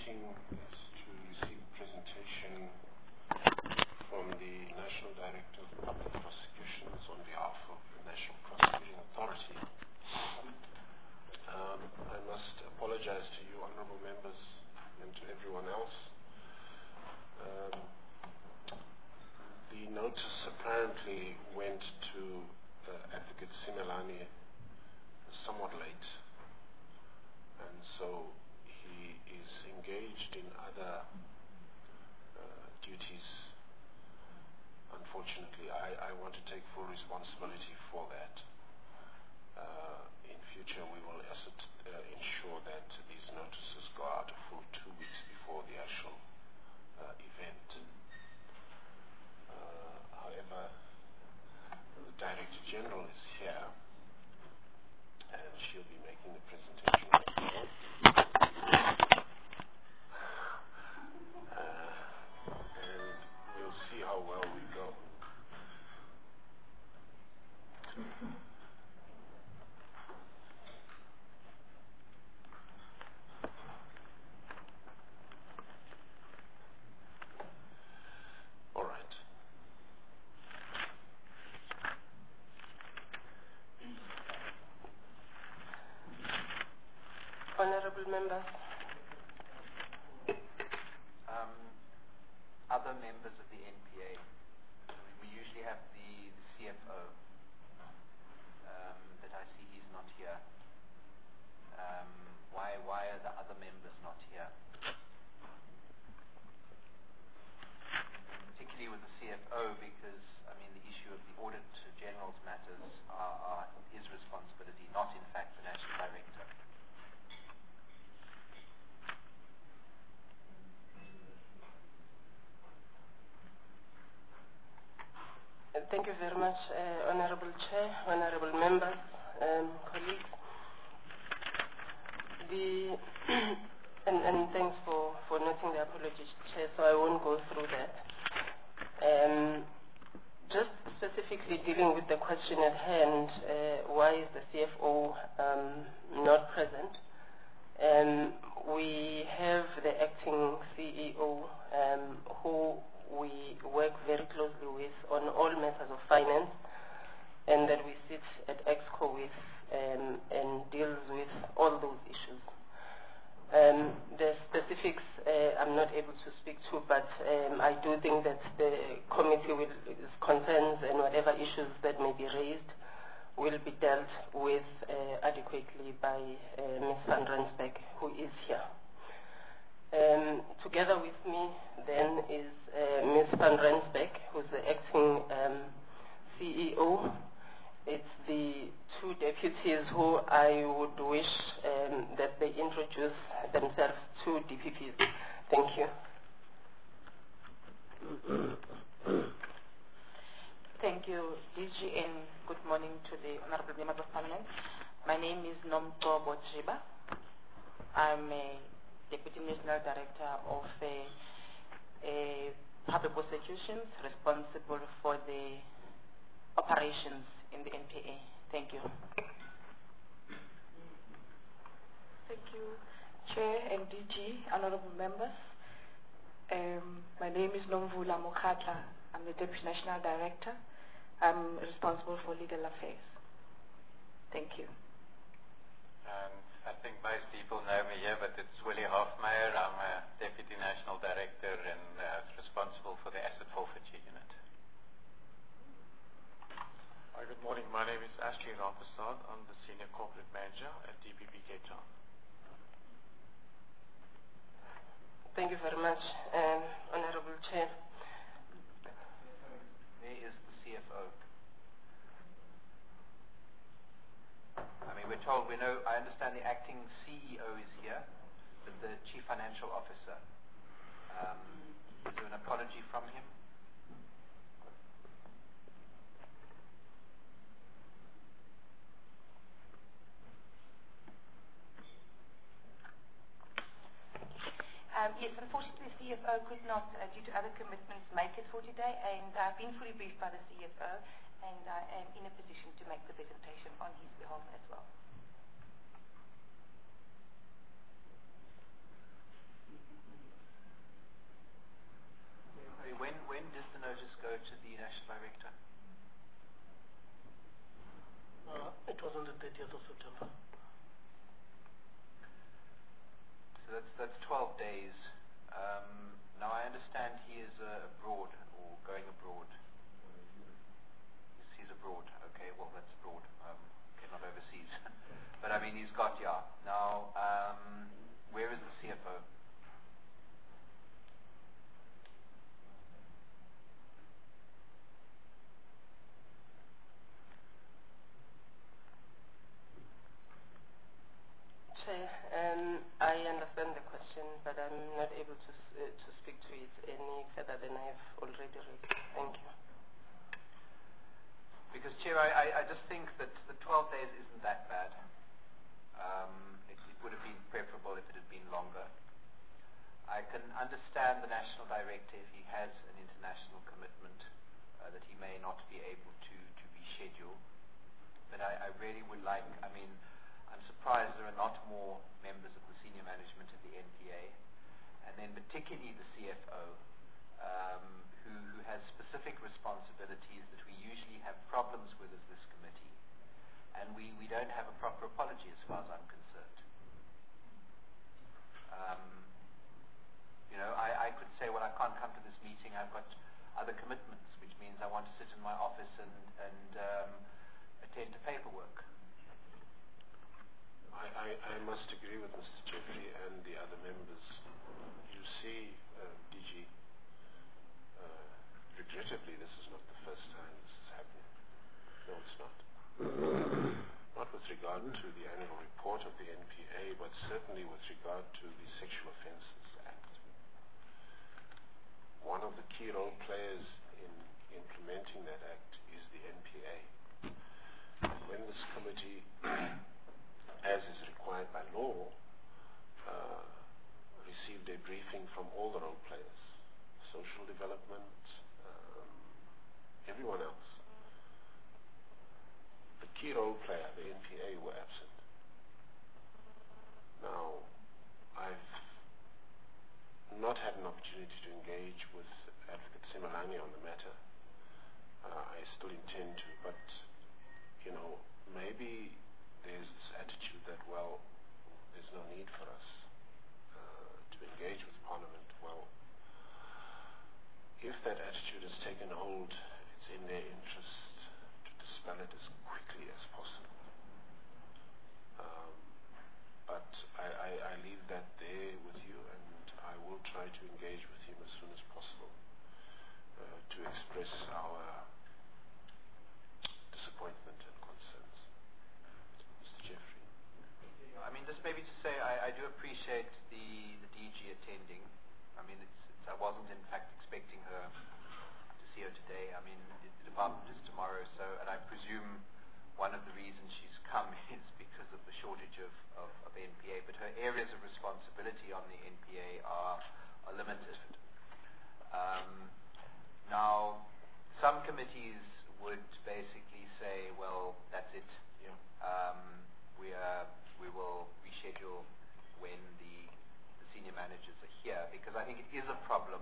meeting is to receive a presentation from the National Director of Public Prosecutions on behalf of the National Prosecuting Authority. I must apologize to you, honorable members, and to everyone else. The notice apparently went to Advocate Simelane somewhat late, and so he is engaged in other duties. Unfortunately, I want to take full responsibility for that. In future, we will ensure that these notices go out a full 2 weeks before the actual event. However, the Director General is here, and she'll be making the presentation. And we'll see how well we go. All right. Honorable members, other members of the NPA, we usually have the CFO, but I see he's not here. Why are the other members not here? Particularly with the CFO, because the issue of the Audit General's matters are his responsibility, not in fact the National Director. Thank you very much, Honorable Chair, Honorable members, colleagues. And thanks for noting the apologies, Chair, so I won't go through that. Just specifically dealing with the question at hand, why is the CFO not present? We have the acting CEO who we work very closely with on all matters of finance, and that we sit at EXCO with and deals with all those issues. The specifics I'm not able to speak to, but I do think that the committee is concerns and whatever issues that may be raised will be dealt with adequately by Ms. Van Rensburg, who is here. Together with me then is Ms. Van Rensburg, who's the acting CEO. It's the two deputies who I would wish that they introduce themselves to DPPs. Thank you. Thank you, DG, and good morning to the honorable members of Parliament. My name is Nomtobo Jiba. I'm a Deputy National Director of Public Prosecutions, responsible for the operations in the NPA. Thank you. Thank you, Chair and DG, honorable members. My name is Nomvula Mokhatla. I'm the Deputy National Director. I'm responsible for legal affairs. Thank you. I think most people know me here, but it's Willie Hofmeyer. I'm a Deputy National Director and responsible for the Asset Forfeiture Unit. Hi, good morning. My name is Ashley Rapasad. I'm the Senior Corporate Manager at DPP Cape Town. Thank you very much, Honorable Chair. There is the CFO. We're told, I understand the acting CEO is here, but the Chief Financial Officer, is there an apology from him? Yes, unfortunately the CFO could not, due to other commitments, make it for today, and I've been fully briefed by the CFO, and I am in a position to make the presentation on his behalf as well. I understand the question, but I'm not able to speak to it any further than I've already raised. Thank you. Because, Chair, I just think that the 12 days isn't that bad. It would have been preferable if it had been longer. I can understand the National Director if he has an international commitment that he may not be able to reschedule. But I really would like, I'm surprised there are not more members of the senior management of the NPA, and then particularly the CFO, who has specific responsibilities that we usually have problems with as this committee, and we don't have a proper apology as far as I'm concerned. I could say, well, I can't come to this meeting, I've got other commitments, which means I want to sit in my office and attend to paperwork. I must agree with Mr. Jeffrey and the other members. You see, DG, regrettably, this is not the first time this has happened. No, it's not. Not with regard to the annual report of the NPA, but certainly with regard to the Sexual Offences Act. One of the key role players in implementing that act is the NPA. When this committee, as is required by law, received a briefing from all the role players, social development, everyone else. The key role player, the NPA, were absent. Now, I've not had an opportunity to engage with Advocate Simelane on the matter. I still intend to, but, maybe there's this attitude that, well, there's no need for us to engage with Parliament. Well, if that attitude has taken hold, it's in their interest to dispel it as quickly as possible. But I leave that there with you, and I will try to engage with him as soon as possible to express our disappointment and concerns. Mr. Jeffrey. Just maybe to say, I do appreciate the DG attending. I wasn't in fact expecting her to see her today. The department is tomorrow, and I presume one of the reasons she's come is because of the shortage of NPA, but her areas of responsibility on the NPA are limited. Now, some committees would basically say, well, that's it. Yeah. We will reschedule when the senior managers are here, because I think it is a problem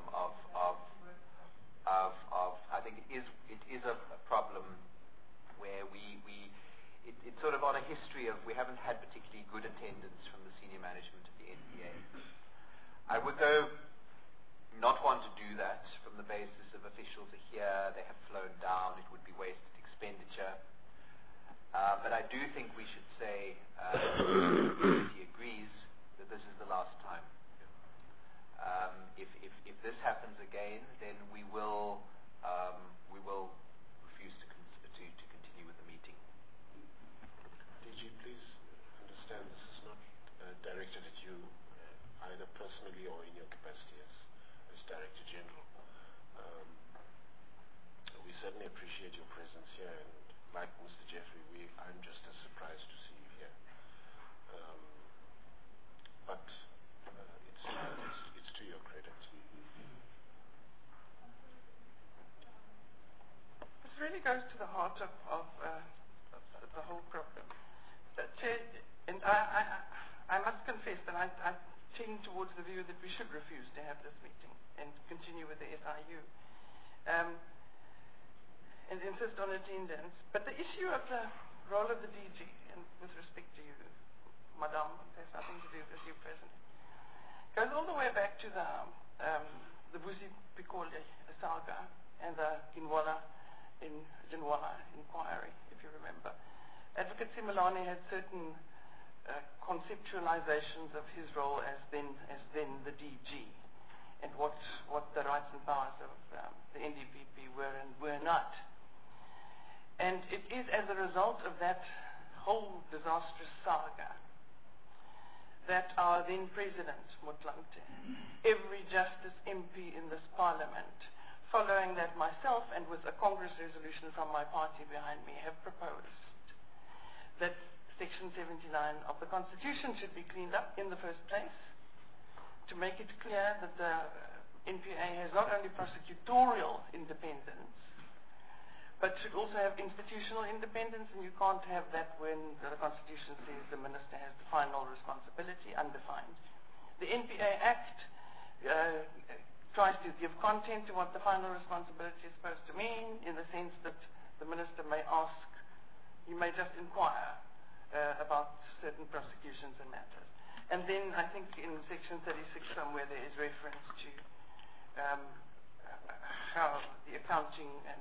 I think it is a problem where it's sort of on a history of we haven't had particularly good attendance from the senior management of the NPA. I would though not want to do that from the basis of officials are here, they have flown down, it would be wasted expenditure. But I do think we should say he agrees that this is the last time. If this happens again, then we will refuse to continue with the meeting. DG, please understand this is not directed at you either personally or in your capacity as Director General. We certainly appreciate your presence here, and like Mr. Jeffrey, I'm just as surprised to see you here. But it's to your credit. This really goes to the heart of the whole problem. Chair, and I must confess that I tend towards the view that we should refuse to have this meeting and continue with the SIU. And insist on attendance. But the issue of the role of the DG, and with respect to you, Madam, it has nothing to do with you present, goes all the way back to the Vusi Pikole saga and the Ginwala inquiry, if you remember. Advocate Simelane had certain conceptualizations of his role as then the DG, and what the rights and powers of the NDPP were and were not. And it is as a result of that whole disastrous saga that our then President, Motlanthe, every Justice MP in this Parliament, following that myself and with a Congress resolution from my party behind me, have proposed that Section 79 of the Constitution should be cleaned up in the first place, to make it clear that the NPA has not only prosecutorial independence, but should also have institutional independence, and you can't have that when the Constitution says the Minister has the final responsibility, undefined. The NPA Act tries to give content to what the final responsibility is supposed to mean, in the sense that the Minister may ask, you may just inquire about certain prosecutions and matters. And then I think in Section 36 somewhere there is reference to how the accounting and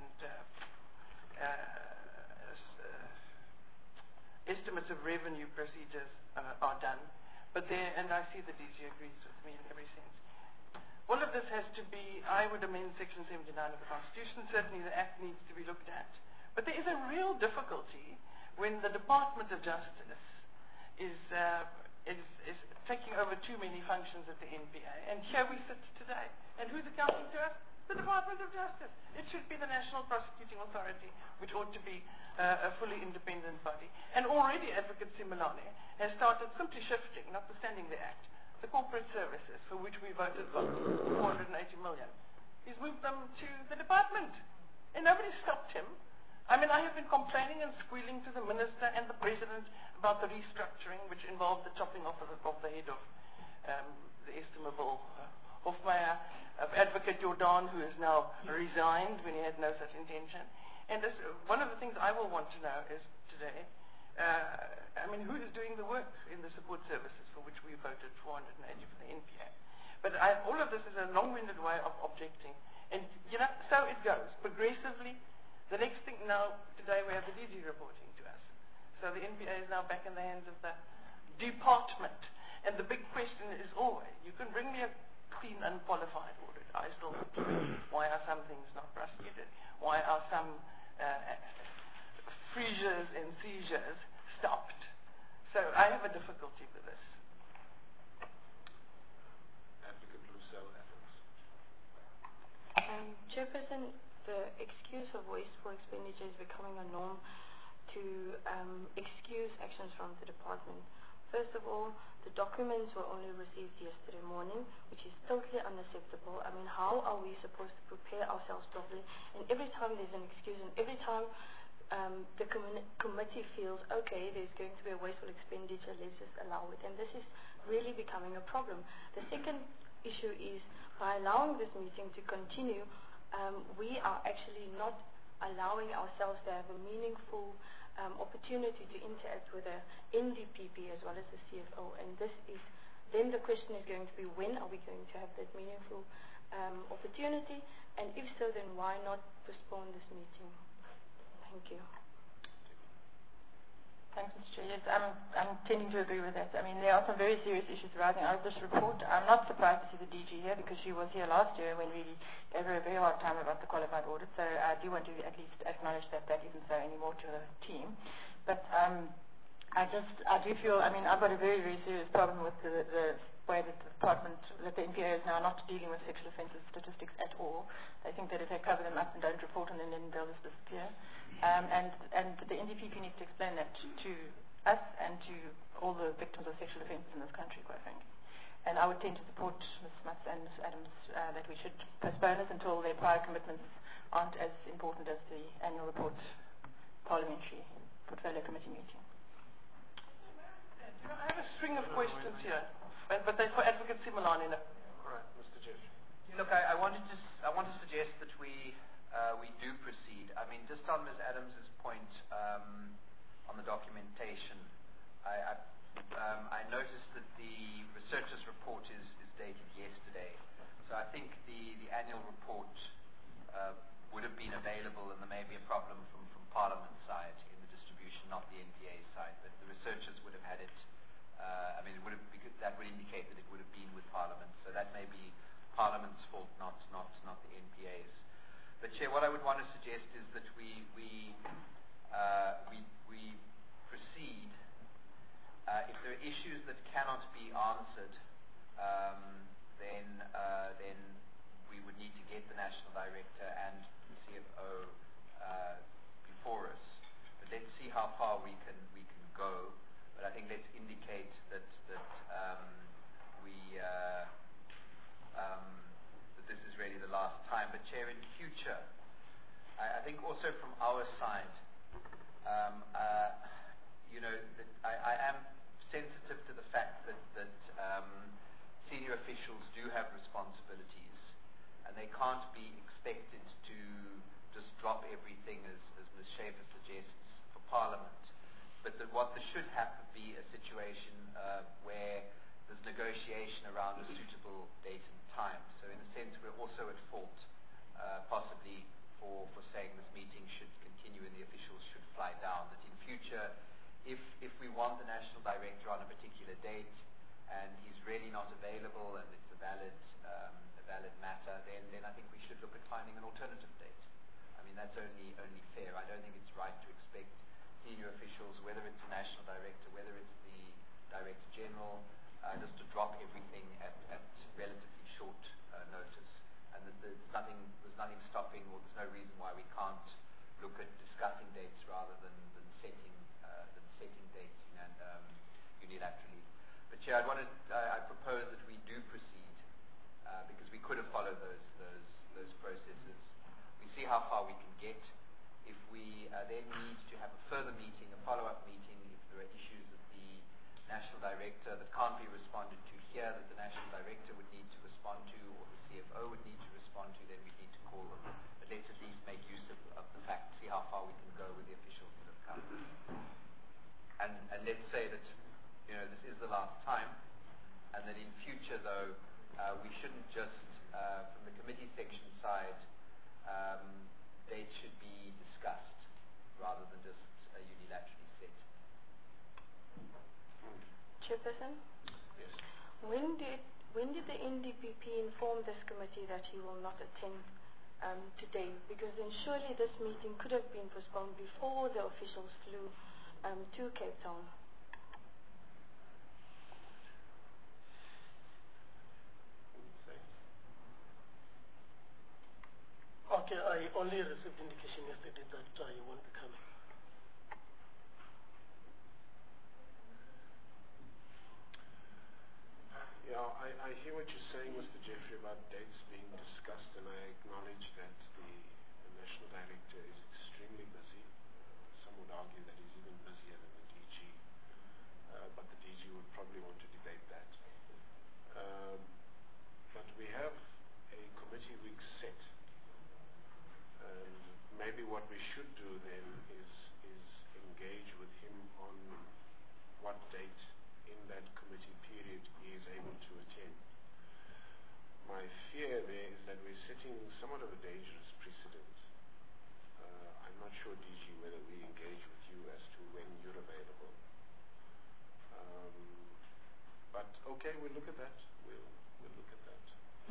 estimates of revenue procedures are done. But there, and I see the DG agrees with me in every sense. All of this has to be, I would amend Section 79 of the Constitution. Certainly the Act needs to be looked at. But there is a real difficulty when the Department of Justice is taking over too many functions at the NPA. And here we sit today. And who's accounting to us? The Department of Justice. It should be the National Prosecuting Authority, which ought to be a fully independent body. And already Advocate Similane has started simply shifting, notwithstanding the Act, the corporate services for which we voted for 480 million. He's moved them to the department. And nobody stopped him. I mean, I have been complaining and squealing to the Minister and the President about the restructuring, which involved the chopping off of the head of the estimable Hofmeyer, of Advocate Jordan, who has now resigned when he had no such intention. And this, one of the things I will want to know is today, I mean, who is doing the work in the support services for which we voted 480 for the NPA? But all of this is a long-winded way of objecting. And, you know, so it goes. Progressively, the next thing now, today we have the DG reporting to us. So the NPA is now back in the hands of the department. And the big question is always, you can bring me a clean, unqualified audit. I still why are some things not prosecuted? Why are some freezures and seizures stopped? So I have a difficulty with this. Advocate Lucille Evans. Chairperson, the excuse of wasteful expenditure is becoming a norm to excuse actions from the department. First of all, the documents were only received yesterday morning, which is totally unacceptable. I mean, how are we supposed to prepare ourselves properly? And every time there's an excuse, and every time the committee feels, okay, there's going to be a wasteful expenditure, let's just allow it. And this is really becoming a problem. The second issue is, by allowing this meeting to continue, we are actually not allowing ourselves to have a meaningful opportunity to interact with the NDPP as well as the CFO. And this is, then the question is going to be, when are we going to have that meaningful opportunity? And if so, then why not postpone this meeting? Thank you. Thanks, Mr. Chair. Yes, I'm tending to agree with that. I mean, there are some very serious issues arising out of this report. I'm not surprised to see the DG here because she was here last year when we gave her a very hard time about the qualified audit. So I do want to at least acknowledge that that isn't so anymore to the team. But I do feel, I mean, I've got a very, very serious problem with the way that the department, that the NPA is now not dealing with sexual offences statistics at all. They think that if they cover them up and don't report on them, then they'll just disappear. And the NDPP needs to explain that to us and to all the victims of sexual offences in this country, quite frankly. And I would tend to support Ms. Smuts and Ms. Adams that we should postpone this until their prior commitments aren't as important as the annual report parliamentary portfolio committee meeting. I have a string of questions here, but they're for Advocate Similane. All right, Mr. Jeff. Look, I want to suggest that we do proceed. I mean, just on Ms. Adams's point on the documentation, I noticed that the researcher's report is dated yesterday. So I think the annual report would have been available, and there may be a problem from Parliament's side in the distribution, not the NPA side, but the researchers would have had it. I mean, that would indicate that it would have been with Parliament. So that may be Parliament's fault, not the NPA's. But Chair, what I would want to suggest is that we proceed. If there are issues that cannot be answered, then we would need to get the national director and the CFO before us. But let's see how far we can go. But I think let's indicate that this is really the last time. But Chair, in future, I think also from our side, that I am sensitive to the fact that senior officials do have responsibilities, and they can't be expected to just drop everything, as Ms. Schaefer suggests, for Parliament. But that what there should be a situation where there's negotiation around a suitable date and time. So in a sense, we're also at fault, possibly, for saying this meeting should continue and the officials should fly down. That in future, if we want the national director on a particular date and he's really not available and it's a valid matter, then I think we should look at finding an alternative date. I mean, that's only fair. I don't think it's right to expect senior officials, whether it's the national director, whether it's the director general, just to drop everything at relatively short notice. And there's nothing stopping, or there's no reason why we can't look at discussing dates rather than setting dates unilaterally. But Chair, I propose that we do proceed because we could have followed those processes. We see how far we can get. If we then need to have a further meeting, a follow-up meeting, if there are issues that the national director that can't be responded to here, that the national director would need to respond to, or the CFO would need to respond to, then we need to call them. But let's at least make use of the fact, see how far we can go with the officials that have come. And let's say that this is the last time, and that in future, though, we shouldn't just, from the committee section side, dates should be discussed rather than just unilaterally set. Chairperson? Yes. When did the NDPP inform this committee that he will not attend today? Because then surely this meeting could have been postponed before the officials flew to Cape Town. Okay, I only received indication yesterday that you won't be coming. Yeah, I hear what you're saying, Mr. Jeffrey, about dates being discussed, and I acknowledge that the national director is extremely busy. Some would argue that he's even busier than the DG, but the DG would probably want to debate that. But we have a committee week set. And maybe what we should do then is engage with him on what date in that committee period he is able to attend. My fear there is that we're setting somewhat of a dangerous precedent. I'm not sure, DG, whether we engage with you as to when you're available. But okay, we'll look at that. We'll look at that.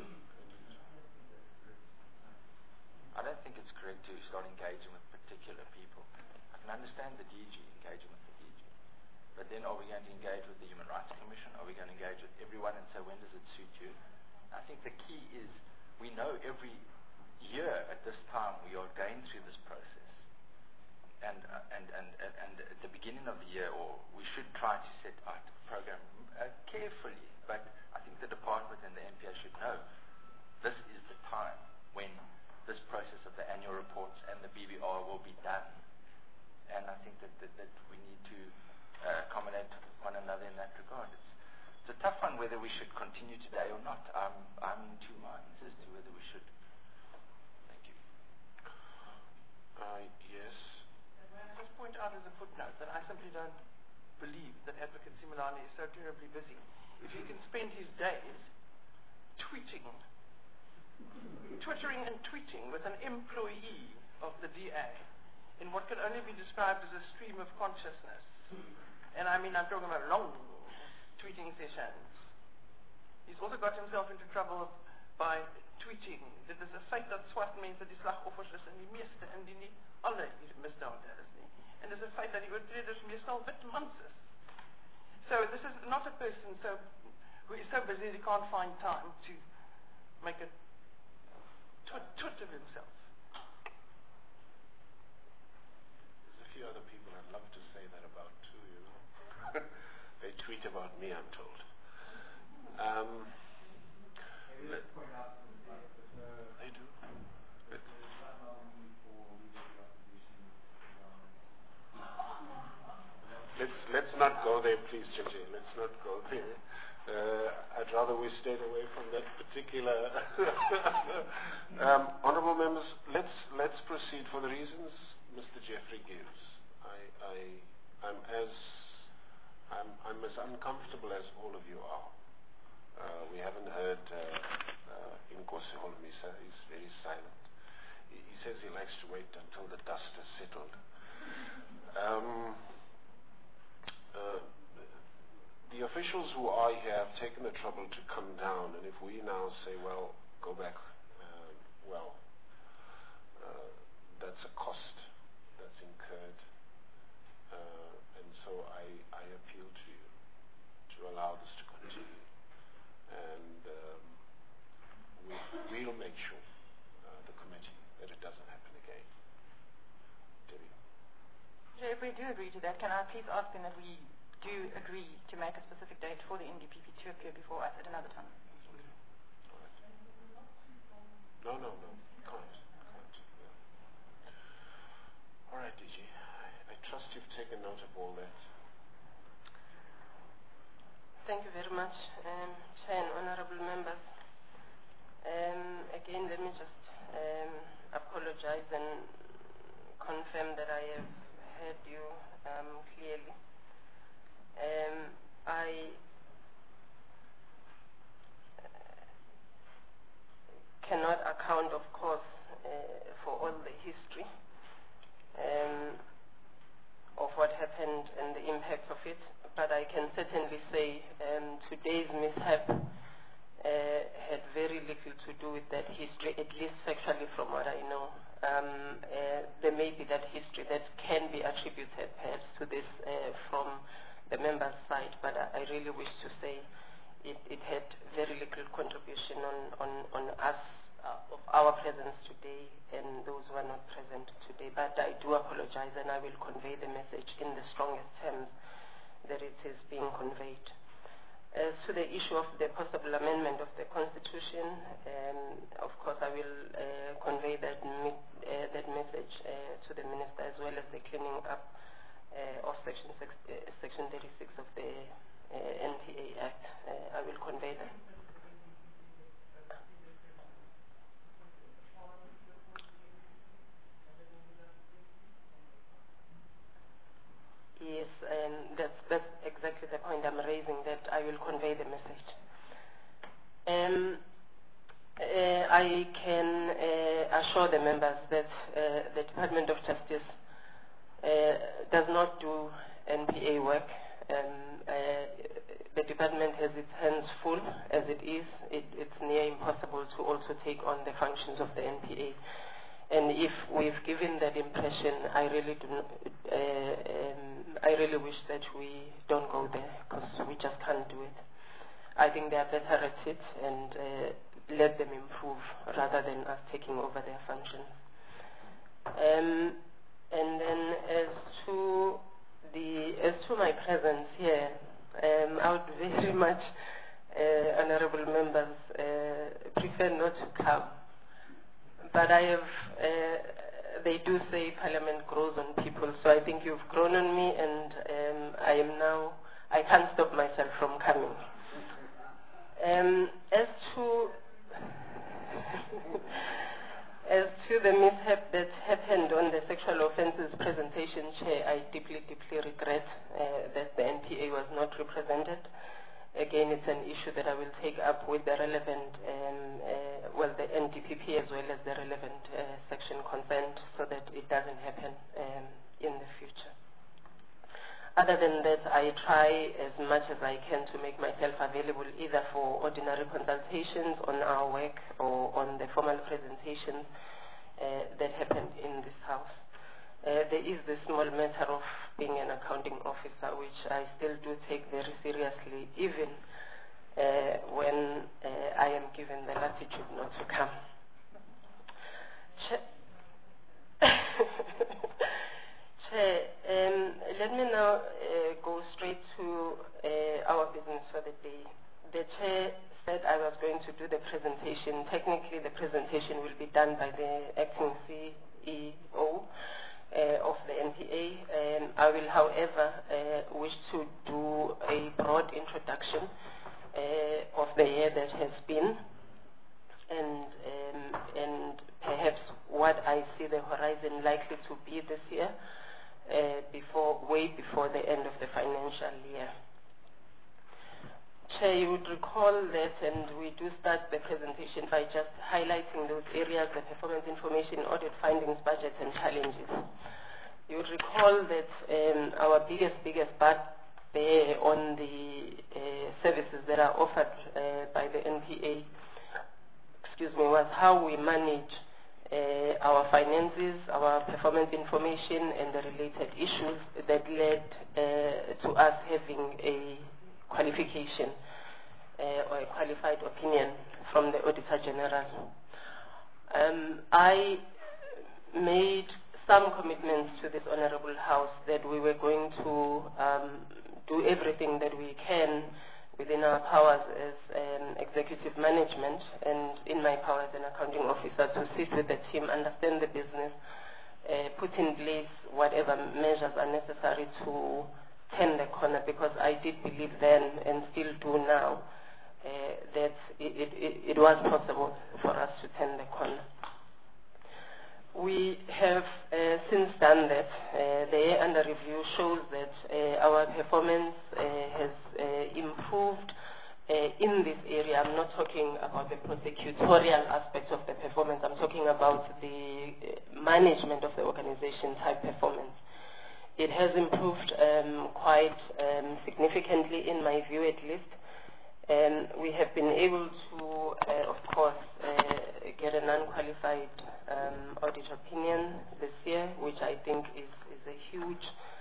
I don't think it's correct to start engaging with particular people. I can understand the DG engaging with the DG. But then are we going to engage with the Human Rights Commission? Are we going to engage with everyone and say, when does it suit you? I think the key is we know every year at this time we are going through this process. And at the beginning of the year, or we should try to set out a program carefully. But I think the department and the NPA should know this is the time when this process of the annual reports and the BBR will be done. And I think that we need to accommodate one another in that regard. It's a tough one whether we should continue today or not. I'm in two minds as to whether we should. Thank you. Yes. May I just point out as a footnote that I simply don't believe that Advocate Similani is so terribly busy. If he can spend his days twittering and tweeting with an employee of the DA in what can only be described as a stream of consciousness. And I mean, I'm talking about long tweeting sessions. He's also got himself into trouble by tweeting dat is 'n feit dat swart mense die slagoffers is in die meeste en die nie alle misdaad is nie. En dis 'n feit dat die oortreders meestal wit mans is. So this not a person who is so busy he can't find time to make a twit of himself. There's a few other people I'd love to say that about too, you know. They tweet about me, I'm told. They do. Let's not go there, please, JJ. Let's not go there. I'd rather we stayed away from that particular. Honourable members, let's proceed for the reasons Mr. Jeffrey gives. I'm as uncomfortable as all of you are. We haven't heard Inkosi Holomisa. He's very silent. He says he likes to wait until the dust has settled. The officials who are here have taken the trouble to come down, and if we now say, well, go back, that's a cost that's incurred, and so I appeal to you to allow this to continue, and we'll make sure, the committee, that it doesn't happen again. Debbie? If we do agree to that, can I please ask them that we do agree to make a specific date for the NDPP to appear before us at another time? No, can't. Yeah. All right, DG. I trust you've taken note of all that. Thank you very much, Chair and honourable members. Again, let me just apologize and confirm that I have heard you clearly. I cannot account, of course, for all the history of what happened and the impact of it, but I can certainly say today's mishap had very little to do with that history, at least factually from what I know. There may be that history that can be attributed perhaps to this from the members' side, but I really wish to say it had very little contribution on us, of our presence today and those who are not present today. But I do apologize, and I will convey the message in the strongest terms that it is being conveyed. As to the issue of the possible amendment of the Constitution, of course I will convey that message to the Minister, as well as the cleaning up of Section 36 of the NPA Act. I will convey that. Yes, that's exactly the point I'm raising, that I will convey the message. I can assure the members that the Department of Justice does not do NPA work. The department has its hands full as it is. It's near impossible to also take on the functions of the NPA. And if we've given that impression, I really wish that we don't go there, because we just can't do it. I think they are better at it, and let them improve rather than us taking over their functions. And then as to my presence here, I would very much, honourable members, prefer not to come. But I have, they do say Parliament grows on people, so I think you've grown on me, and I can't stop myself from coming. As to the mishap that happened on the sexual offences presentation, Chair, I deeply regret that the NPA was not represented. Again, it's an issue that I will take up with the relevant, the NDPP as well as the relevant section concerned, so that it doesn't happen in the future. Other than that, I try as much as I can to make myself available either for ordinary consultations on our work or on the formal presentations that happened in this House. there is the small matter of being an accounting officer, which I still do take very seriously, even when I am given the latitude not to come. Chair, let me now go straight to our business for the day. The Chair said I was going to do the presentation. Technically, the presentation will be done by the acting CEO of the NPA. I will, however, wish to do a broad introduction of the year that has been, and perhaps what I see the horizon likely to be this year, way before the end of the financial year. Chair, you would recall that, and we do start the presentation by just highlighting those areas, the performance information, audit findings, budgets, and challenges. You would recall that our biggest bugbear on the services that are offered by the NPA, was how we manage our finances, our performance information, and the related issues that led to us having a qualification or a qualified opinion from the Auditor General. I made some commitments to this Honorable House that we were going to do everything that we can within our powers as executive management and in my power as an accounting officer to sit with the team, understand the business, put in place whatever measures are necessary to turn the corner, because I did believe then and still do now that it was possible for us to turn the corner. We have since done that. The year under review shows that our performance has improved in this area. I'm not talking about the prosecutorial aspects of the performance. I'm talking about the management of the organization type performance. It has improved quite significantly, in my view at least. We have been able to, of course, get an unqualified audit opinion this year, which I think is a huge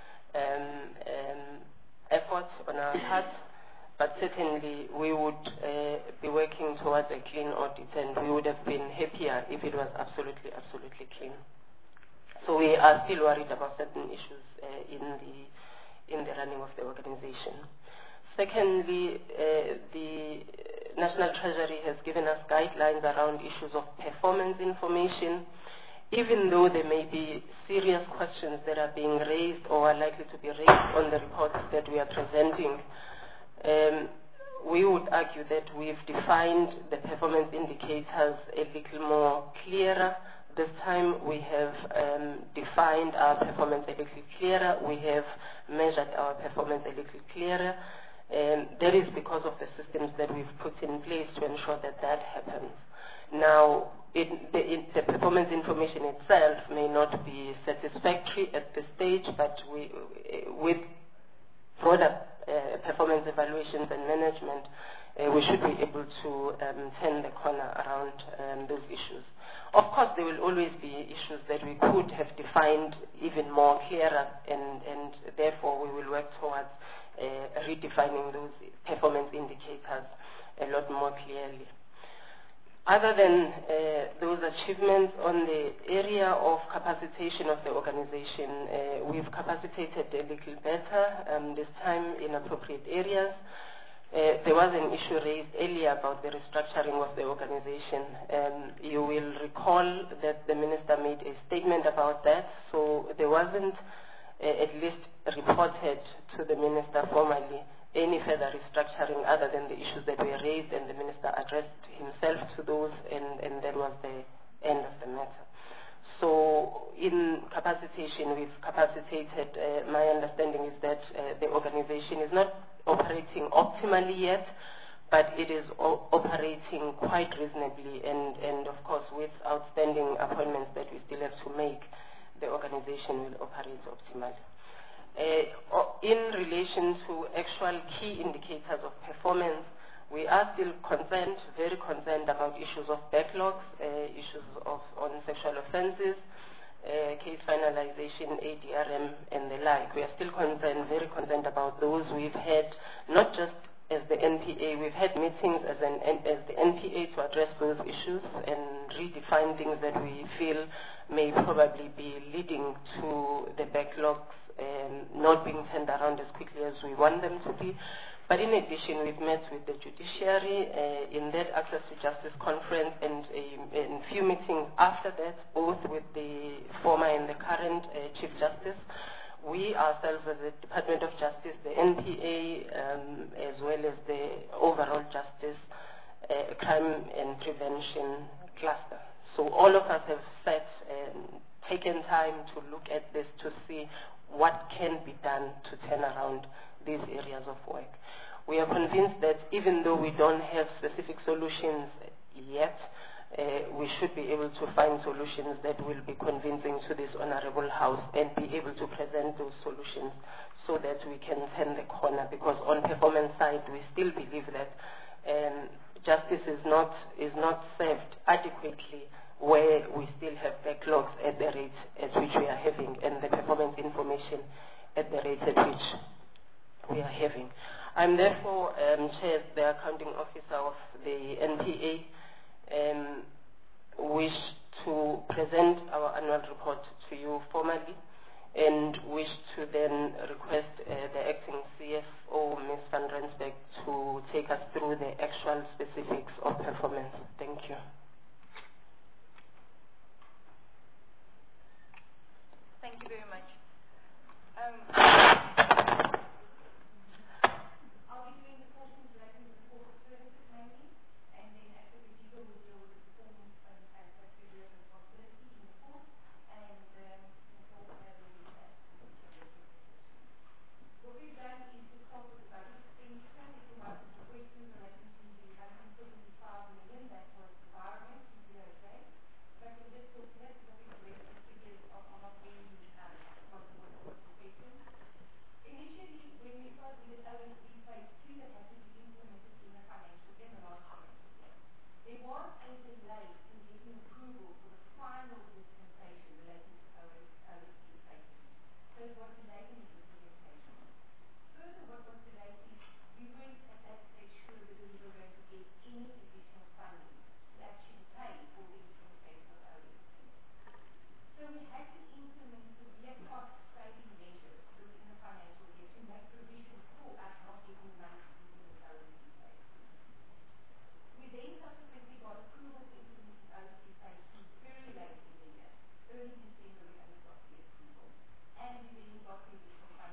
effort on our part. But certainly we would be working towards a clean audit, and we would have been happier if it was absolutely clean. So we are still worried about certain issues in the running of the organization. Secondly, the National Treasury has given us guidelines around issues of performance information. Even though there may be serious questions that are being raised or are likely to be raised on the reports that we are presenting, we would argue that we've defined the performance indicators a little more clearer. This time we have defined our performance a little clearer. We have measured our performance a little clearer. That is because of the systems that we've put in place to ensure that that happens. Now, the performance information itself may not be satisfactory at this stage, but with broader performance evaluations and management, we should be able to turn the corner around those issues. Of course, there will always be issues that we could have defined even more clearer, and therefore we will work towards redefining those performance indicators a lot more clearly. Other than those achievements on the area of capacitation of the organization, we've capacitated a little better, this time in appropriate areas. There was an issue raised earlier about the restructuring of the organization. You will recall that the minister made a statement about that, so there wasn't at least reported to the minister formally any further restructuring other than the issues that were raised, and the minister addressed himself to those, and that was the end of the matter. So in capacitation, we've capacitated. My understanding is that the organization is not operating optimally yet, but it is operating quite reasonably, and of course with outstanding appointments that we still have to make, the organization will operate optimally. In relation to actual key indicators of performance, we are still concerned, very concerned about issues of backlogs, issues on sexual offences, case finalization, ADRM, and the like. We are still concerned, very concerned about those. We've had, not just as the NPA, we've had meetings as the NPA to address those issues and redefine things that we feel may probably be leading to the backlogs not being turned around as quickly as we want them to be. But in addition, we've met with the judiciary in that Access to Justice conference and a few meetings after that, both with the former and the current Chief Justice. We ourselves as the Department of Justice, the NPA, as well as the overall Justice Crime and Prevention Cluster. So all of us have sat and taken time to look at this to see what can be done to turn around these areas of work. We are convinced that even though we don't have specific solutions yet, we should be able to find solutions that will be convincing to this honorable house and be able to present those solutions so that we can turn the corner, because on performance side we still believe that justice is not served adequately where we still have backlogs at the rate at which we are having, and the performance information at the rate at which we are having. I'm therefore, Chair, the accounting officer of the NPA, wish to present our annual report to you formally and wish to then request the acting CFO, Ms. Van Rensburg, to take us through the actual specifics of performance. Thank you. Thank you very much. I'll be doing the portions relating to the corporate services mainly, and then after the will deal with the performance and criteria of responsibility in the course, and what we've done is to start with the budget expenditure. We provided some questions relating to the 175 million that was environment to DOJ, but we just thought that what we addressed the figures are not really possible for questions. Initially, when we first did OSB phase 2 that had to be implemented in the last financial year, there was a delay in getting approval for the final dispensation relating to OSB phase 2. So it was delayed in the implementation. Further, what was delayed is we weren't at that stage sure whether we were going to get any additional funding to actually pay for the implementation of OSB. So we had to implement severe cost-saving measures within the financial year to make provision for us not getting money to implement OSB phase 2. We then subsequently got approval to implement OSB phase 2 very late in the year. Early December we only got the approval. And we then got the additional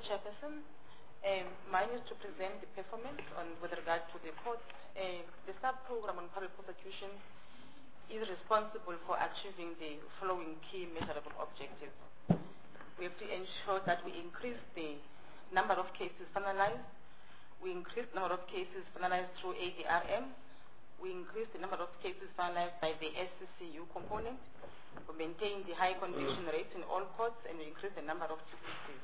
Chairperson. Mine is to present the performance with regard to the court. The sub-program on public prosecution is responsible for achieving the following key measurable objectives. We have to ensure that we increase the number of cases finalized. We increase the number of cases finalized through ADRM. We increase the number of cases finalized by the SCCU component. We maintain the high conviction rate in all courts, and we increase the number of TPCs.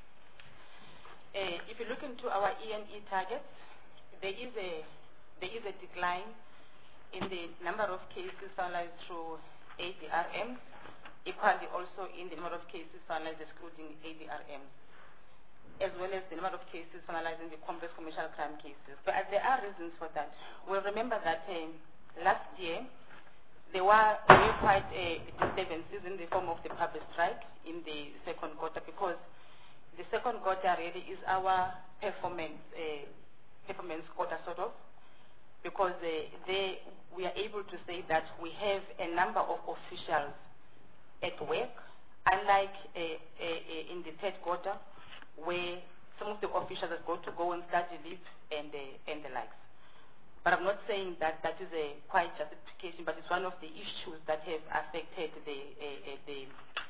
If you look into our E&E targets, there is a decline in the number of cases finalized through ADRM, equally also in the number of cases finalized excluding ADRM, as well as the number of cases finalized in the complex commercial crime cases. But there are reasons for that. We'll remember that last year there were quite disturbances in the form of the public strike in the second quarter, because the second quarter really is our performance quarter, sort of, because there we are able to say that we have a number of officials at work, unlike in the third quarter, where some of the officials have got to go on study leave and the likes. But I'm not saying that that is a quite justification, but it's one of the issues that have affected the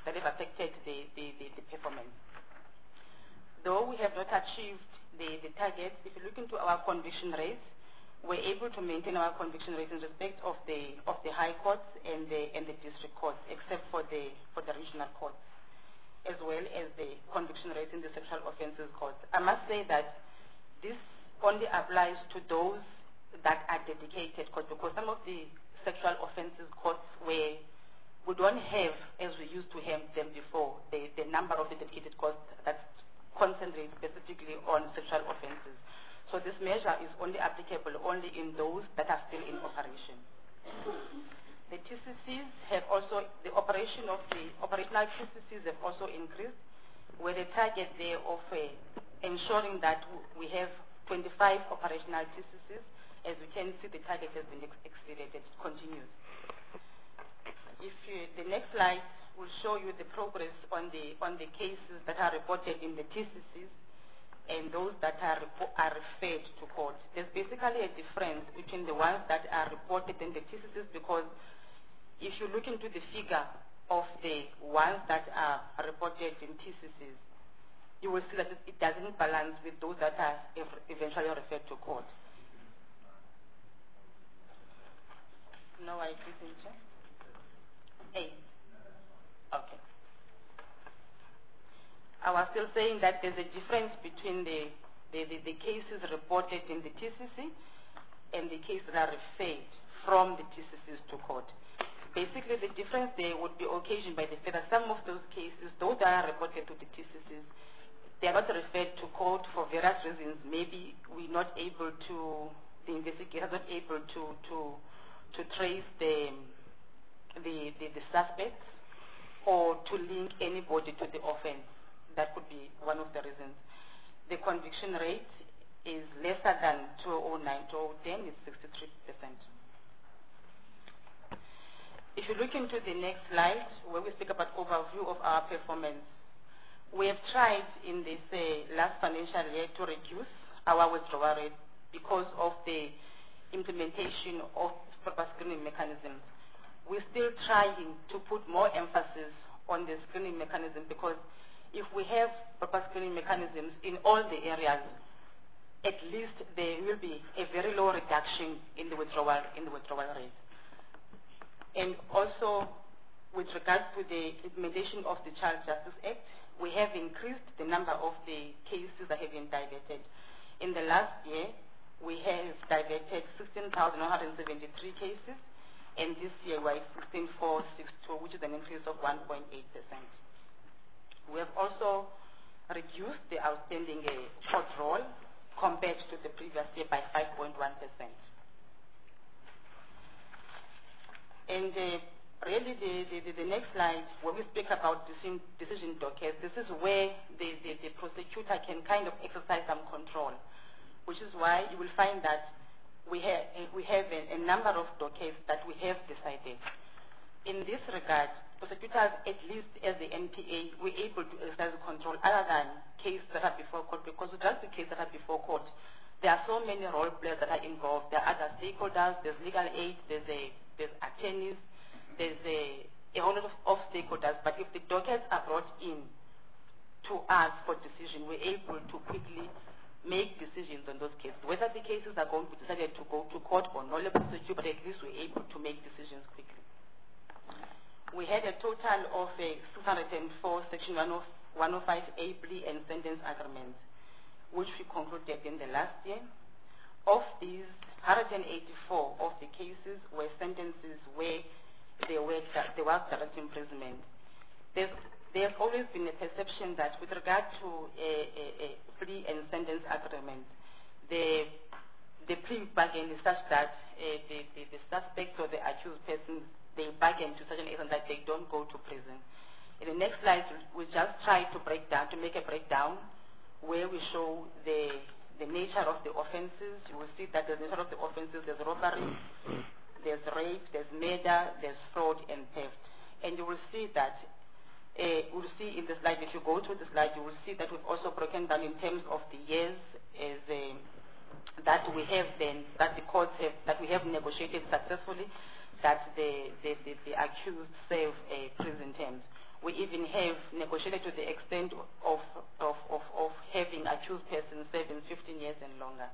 performance. Though we have not achieved the targets, if you look into our conviction rates, we're able to maintain our conviction rates in respect of the high courts and the district courts, except for the regional courts, as well as the conviction rates in the sexual offences courts. I must say that this only applies to those that are dedicated courts, because some of the sexual offences courts where we don't have, as we used to have them before, the number of the dedicated courts that concentrate specifically on sexual offences. So this measure is only applicable only in those that are still in operation. The TCCs have also, the operational TCCs have also increased, with a target there of ensuring that we have 25 operational TCCs. As we can see, the target has been exceeded. It continues. The next slide will show you the progress on the cases that are reported in the TCCs and those that are referred to court. There's basically a difference between the ones that are reported in the TCCs, because if you look into the figure of the ones that are reported in TCCs, you will see that it doesn't balance with those that are eventually referred to court. No, I didn't. 8. Okay. I was still saying that there's a difference between the cases reported in the TCC and the cases that are referred from the TCCs to court. Basically, the difference there would be occasioned by the fact that some of those cases, those that are reported to the TCCs, they are not referred to court for various reasons. Maybe we're not able to, the investigator is not able to trace the suspects, or to link anybody to the offense. That could be one of the reasons. The conviction rate is lesser than 2009. 2010 is 63%. If you look into the next slide, where we speak about overview of our performance, we have tried in this last financial year to reduce our withdrawal rate because of the implementation of proper screening mechanisms. We're still trying to put more emphasis on the screening mechanism, because if we have proper screening mechanisms in all the areas, at least there will be a very low reduction in the withdrawal rate. And also, with regards to the implementation of the Child Justice Act, we have increased the number of the cases that have been diverted. In the last year, we have diverted 16,173 cases, and this year we're at 16,462, which is an increase of 1.8%. We have also reduced the outstanding court roll compared to the previous year by 5.1%. And really the next slide, when we speak about decision dockets, this is where the prosecutor can kind of exercise some control, which is why you will find that we have a number of dockets that we have decided. in this regard, prosecutors, at least as the NPA, were able to exercise control other than cases that are before court, because just the cases that are before court, there are so many role players that are involved. There are other stakeholders, there's legal aid, there's attorneys, there's a whole lot of stakeholders. But if the dockets are brought in to us for decision, we're able to quickly make decisions on those cases. Whether the cases are going to be decided to go to court or not, but at least we're able to make decisions quickly. We had a total of 604 Section 105A plea and sentence agreements, which we concluded in the last year. Of these, 184 of the cases were sentences where there was direct imprisonment. There's always been a perception that with regard to a plea and sentence agreement, the plea bargain is such that the suspect or the accused person, they bargain to such an extent that they don't go to prison. In the next slide, we just try to make a breakdown where we show the nature of the offenses. You will see that the nature of the offenses, there's robbery, there's rape, there's murder, there's fraud and theft. And you will see that, we'll see in the slide, if you go to the slide, you will see that we've also broken down in terms of the years that we have then, that the courts have, that we have negotiated successfully, that the accused serve prison terms. We even have negotiated to the extent of having accused persons serving 15 years and longer.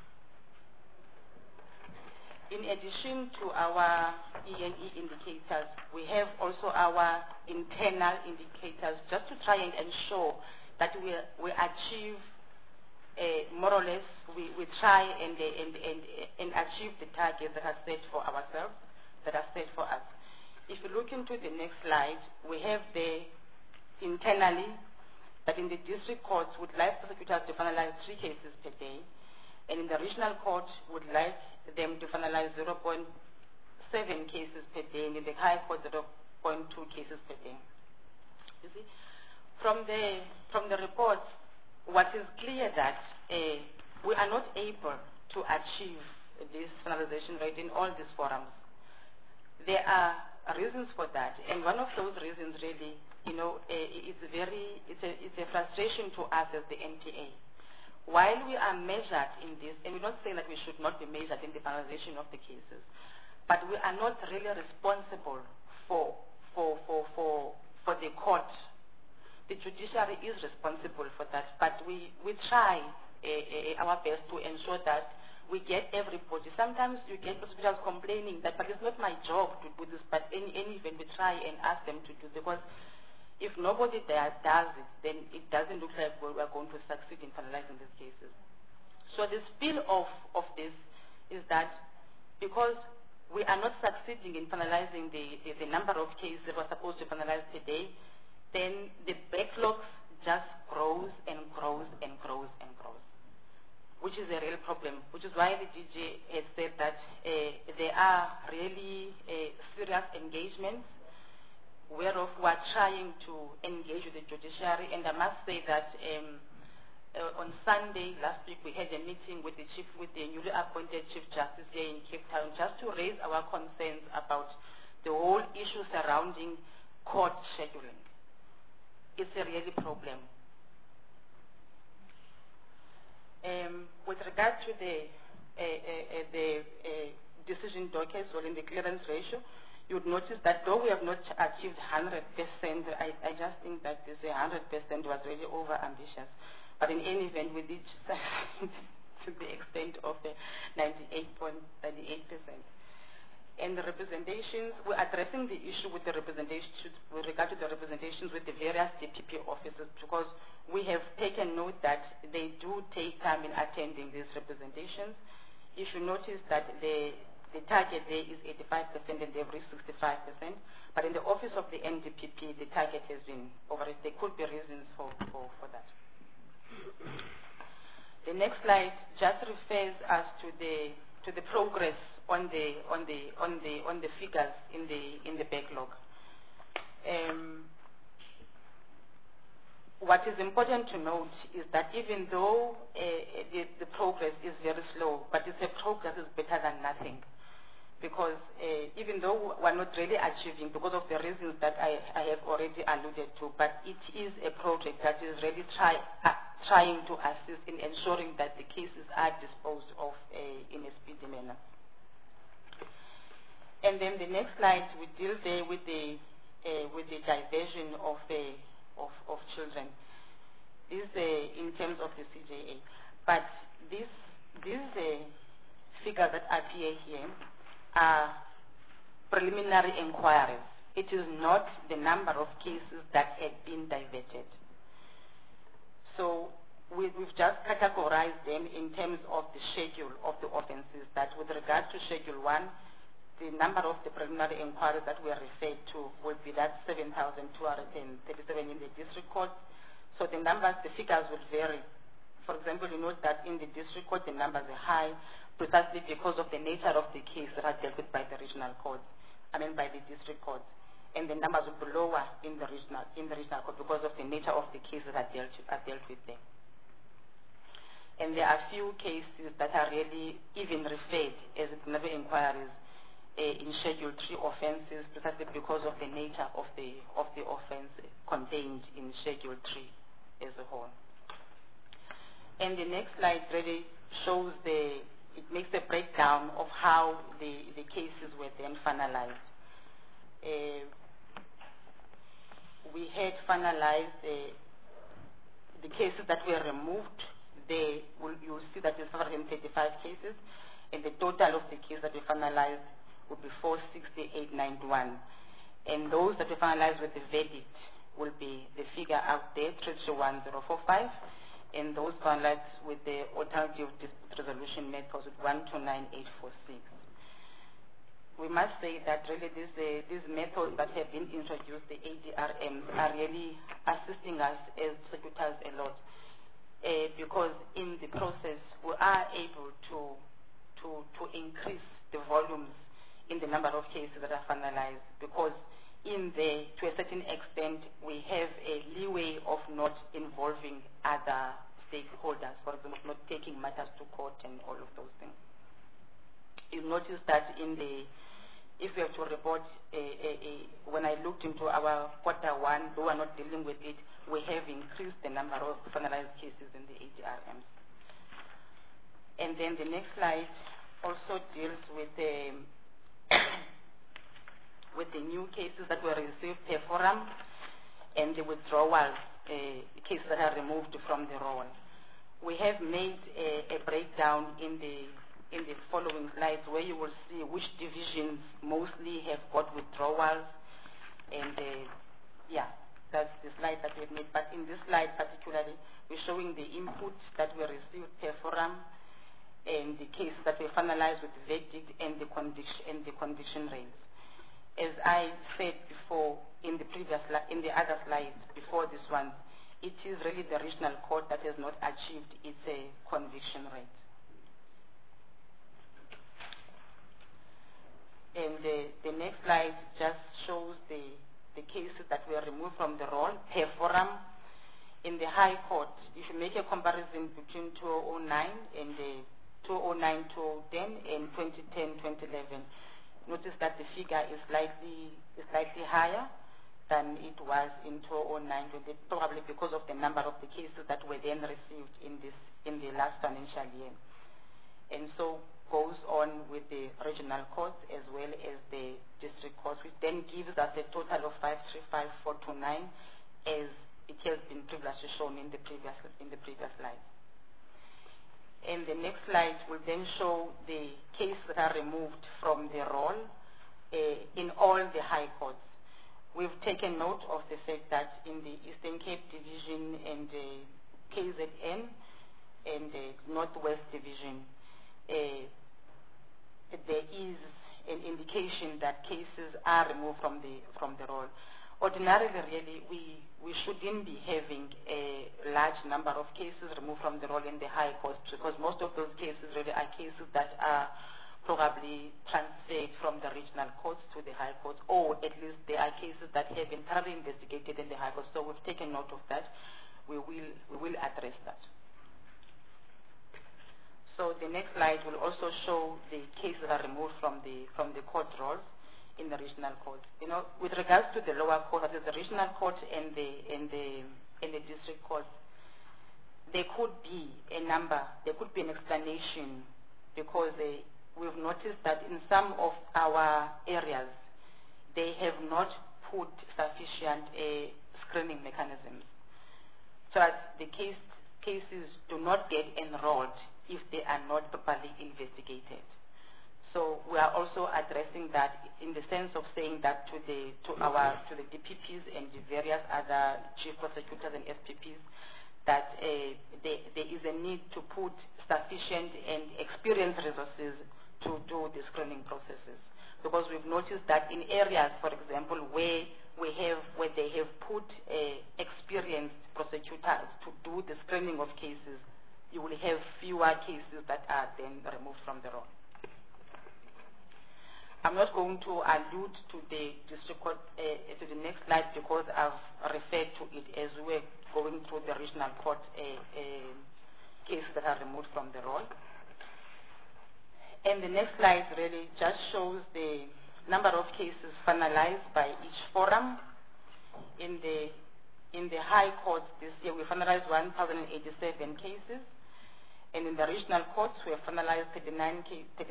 In addition to our E&E indicators, we have also our internal indicators, just to try and ensure that we achieve more or less, we try and achieve the targets that are set for ourselves, that are set for us. If you look into the next slide, we have internally that in the district courts would like prosecutors to finalize 3 cases per day, and in the regional court would like them to finalize 0.7 cases per day, and in the high court 0.2 cases per day. You see, from the reports, what is clear that we are not able to achieve this finalization rate in all these forums. There are reasons for that, and one of those reasons really, it's a frustration to us as the NPA. While we are measured in this, and we're not saying that we should not be measured in the finalization of the cases, but we are not really responsible for the court. The judiciary is responsible for that, but we try our best to ensure that we get everybody. Sometimes you get prosecutors complaining that, but it's not my job to do this, but in any event we try and ask them to do, because if nobody there does it, then it doesn't look like we are going to succeed in finalizing these cases. So the spill of this is that because we are not succeeding in finalizing the number of cases that we're supposed to finalize today, then the backlog just grows and grows and grows and grows, which is a real problem, which is why the DG has said that there are really serious engagements whereof we are trying to engage with the judiciary. And I must say that on Sunday last week we had a meeting with the newly appointed Chief Justice here in Cape Town, just to raise our concerns about the whole issue surrounding court scheduling. It's a real problem. With regard to the decision dockets or in the clearance ratio, you would notice that though we have not achieved 100%, I just think that this 100% was really over-ambitious. But in any event, we did to the extent of 98.98%. And the representations, we're addressing the issue with the representations, with regard to the representations with the various DPP officers, because we have taken note that they do take time in attending these representations. You should notice that the target there is 85% and they've reached 65%. But in the office of the NDPP, the target has been overreached. There could be reasons for that. The next slide just refers us to the progress on the figures in the backlog. What is important to note is that even though the progress is very slow, but it's a progress is better than nothing. because even though we're not really achieving because of the reasons that I have already alluded to, but it is a project that is really trying to assist in ensuring that the cases are disposed of in a speedy manner. And then the next slide, we deal there with the diversion of children. This in terms of the CJA, but these figures that appear here are preliminary inquiries. It is not the number of cases that have been diverted. So we've just categorized them in terms of the schedule of the offences, that with regard to Schedule 1, the number of the preliminary inquiries that we are referred to will be that 7,237 in the district court. So the numbers, the figures will vary. For example, you note that in the district court the numbers are high, precisely because of the nature of the case that are dealt with by the regional courts, by the district courts. And the numbers will be lower in the regional court because of the nature of the cases that are dealt with there. And there are few cases that are really even referred as preliminary inquiries in Schedule 3 offences, precisely because of the nature of the offence contained in Schedule 3 as a whole. And the next slide really shows it makes a breakdown of how the cases were then finalized. We had finalized the cases that were removed. You'll see that there's 135 cases, and the total of the cases that we finalized would be 46891. And those that we finalized with the verdict will be the figure out there, 331045. And those finalized with the alternative dispute resolution methods with 129846. We must say that really these methods that have been introduced, the ADRMs, are really assisting us as prosecutors a lot, because in the process we are able to increase the volumes in the number of cases that are finalized, because to a certain extent we have a leeway of not involving other stakeholders, for example, not taking matters to court and all of those things. You notice that if we have to report, when I looked into our Q1, though we're not dealing with it, we have increased the number of finalized cases in the ADRMs. And then the next slide also deals with the new cases that were received per forum and the withdrawals, cases that are removed from the roll. We have made a breakdown in the following slides, where you will see which divisions mostly have got withdrawals, and that's the slide that we've made. But in this slide particularly, we're showing the inputs that were received per forum and the cases that were finalized with the verdict and the conviction rates. As I said before in the other slides before this one, it is really the regional court that has not achieved its conviction rate. And the next slide just shows the cases that were removed from the roll per forum. In the High Court, if you make a comparison between 2009 and 2010 and 2010-2011, notice that the figure is slightly higher than it was in 2009, probably because of the number of the cases that were then received in the last financial year. And so goes on with the regional courts as well as the district courts, which then gives us a total of 535,429, as it has been previously shown in the previous slide. And the next slide will then show the cases that are removed from the roll in all the high courts. We've taken note of the fact that in the Eastern Cape Division and KZN and the Northwest Division, there is an indication that cases are removed from the roll. Ordinarily, really, we shouldn't be having a large number of cases removed from the roll in the high courts, because most of those cases really are cases that are probably transferred from the regional courts to the high courts, or at least there are cases that have been thoroughly investigated in the high courts. So we've taken note of that. We will address that. So the next slide will also show the cases that are removed from the court rolls in the regional court. You know, with regards to the lower court, that is the regional court and the district court, there could be a number, there could be an explanation, because we've noticed that in some of our areas, they have not put sufficient screening mechanisms, so that the cases do not get enrolled if they are not properly investigated. So we are also addressing that in the sense of saying that to the DPPs and the various other chief prosecutors and SPPs, that there is a need to put sufficient and experienced resources to do the screening processes. Because we've noticed that in areas, for example, where they have put experienced prosecutors to do the screening of cases, you will have fewer cases that are then removed from the roll. I'm not going to allude to the district court to the next slide, because I've referred to it as we're going through the regional court cases that are removed from the roll. And the next slide really just shows the number of cases finalized by each forum. In the high courts this year, we finalized 1,087 cases. And in the regional courts, we have finalized 39,197,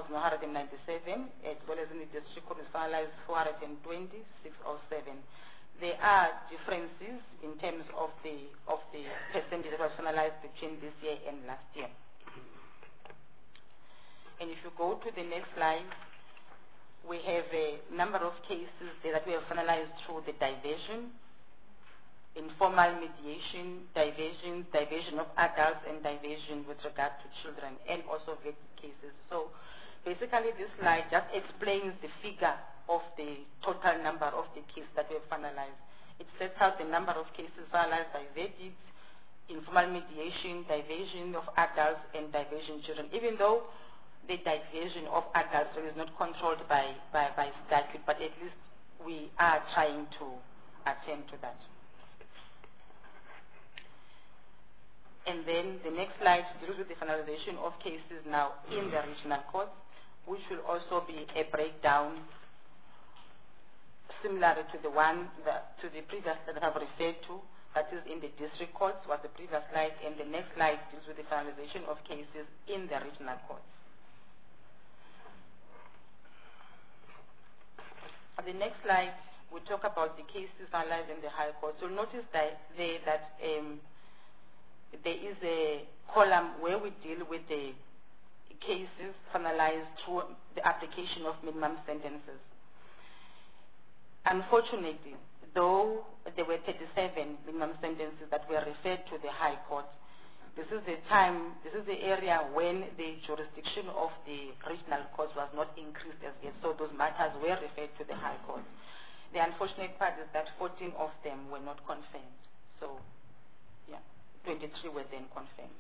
as well as in the district court, we finalized 420,607. There are differences in terms of the percentage that was finalized between this year and last year. And if you go to the next slide, we have a number of cases that we have finalized through the diversion, informal mediation, diversion of adults, and diversion with regard to children, and also victim cases. So basically this slide just explains the figure of the total number of the cases that we have finalized. It sets out the number of cases finalized by verdicts, informal mediation, diversion of adults, and diversion children, even though the diversion of adults is not controlled by statute, but at least we are trying to attend to that. And then the next slide deals with the finalization of cases now in the regional courts, which will also be a breakdown similar to the previous that I have referred to, that is in the district courts was the previous slide, and the next slide deals with the finalization of cases in the regional courts. On the next slide, we talk about the cases finalized in the high court. So notice that there is a column where we deal with the cases finalized through the application of minimum sentences. Unfortunately, though there were 37 minimum sentences that were referred to the High Court, this is the area when the jurisdiction of the regional courts was not increased as yet, so those matters were referred to the High Court. The unfortunate part is that 14 of them were not confirmed. So, yeah, 23 were then confirmed.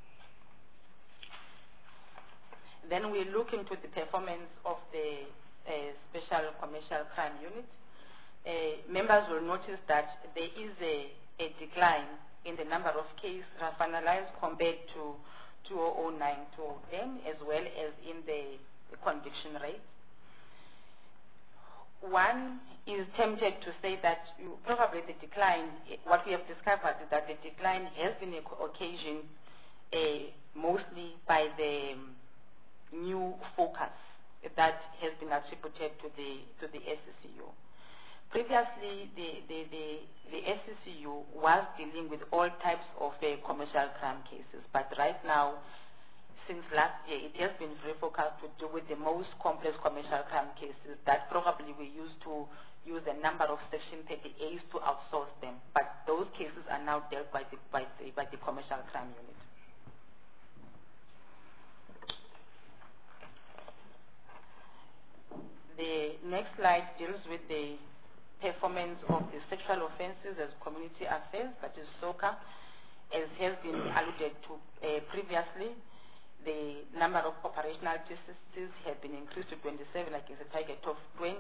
Then we look into the performance of the Special Commercial Crime Unit. Members will notice that there is a decline in the number of cases finalized compared to 2009-2010, as well as in the conviction rate. One is tempted to say that probably the decline, what we have discovered is that the decline has been occasioned mostly by the new focus that has been attributed to the SCCU. Previously, the SCCU was dealing with all types of commercial crime cases, but right now, since last year, it has been very focused to do with the most complex commercial crime cases that probably we used to use a number of Section 30As to outsource them, but those cases are now dealt by the Commercial Crime Unit. The next slide deals with the performance of the sexual offences as community affairs, that is SOCA. As has been alluded to previously, the number of operational justices have been increased to 27 against a target of 20.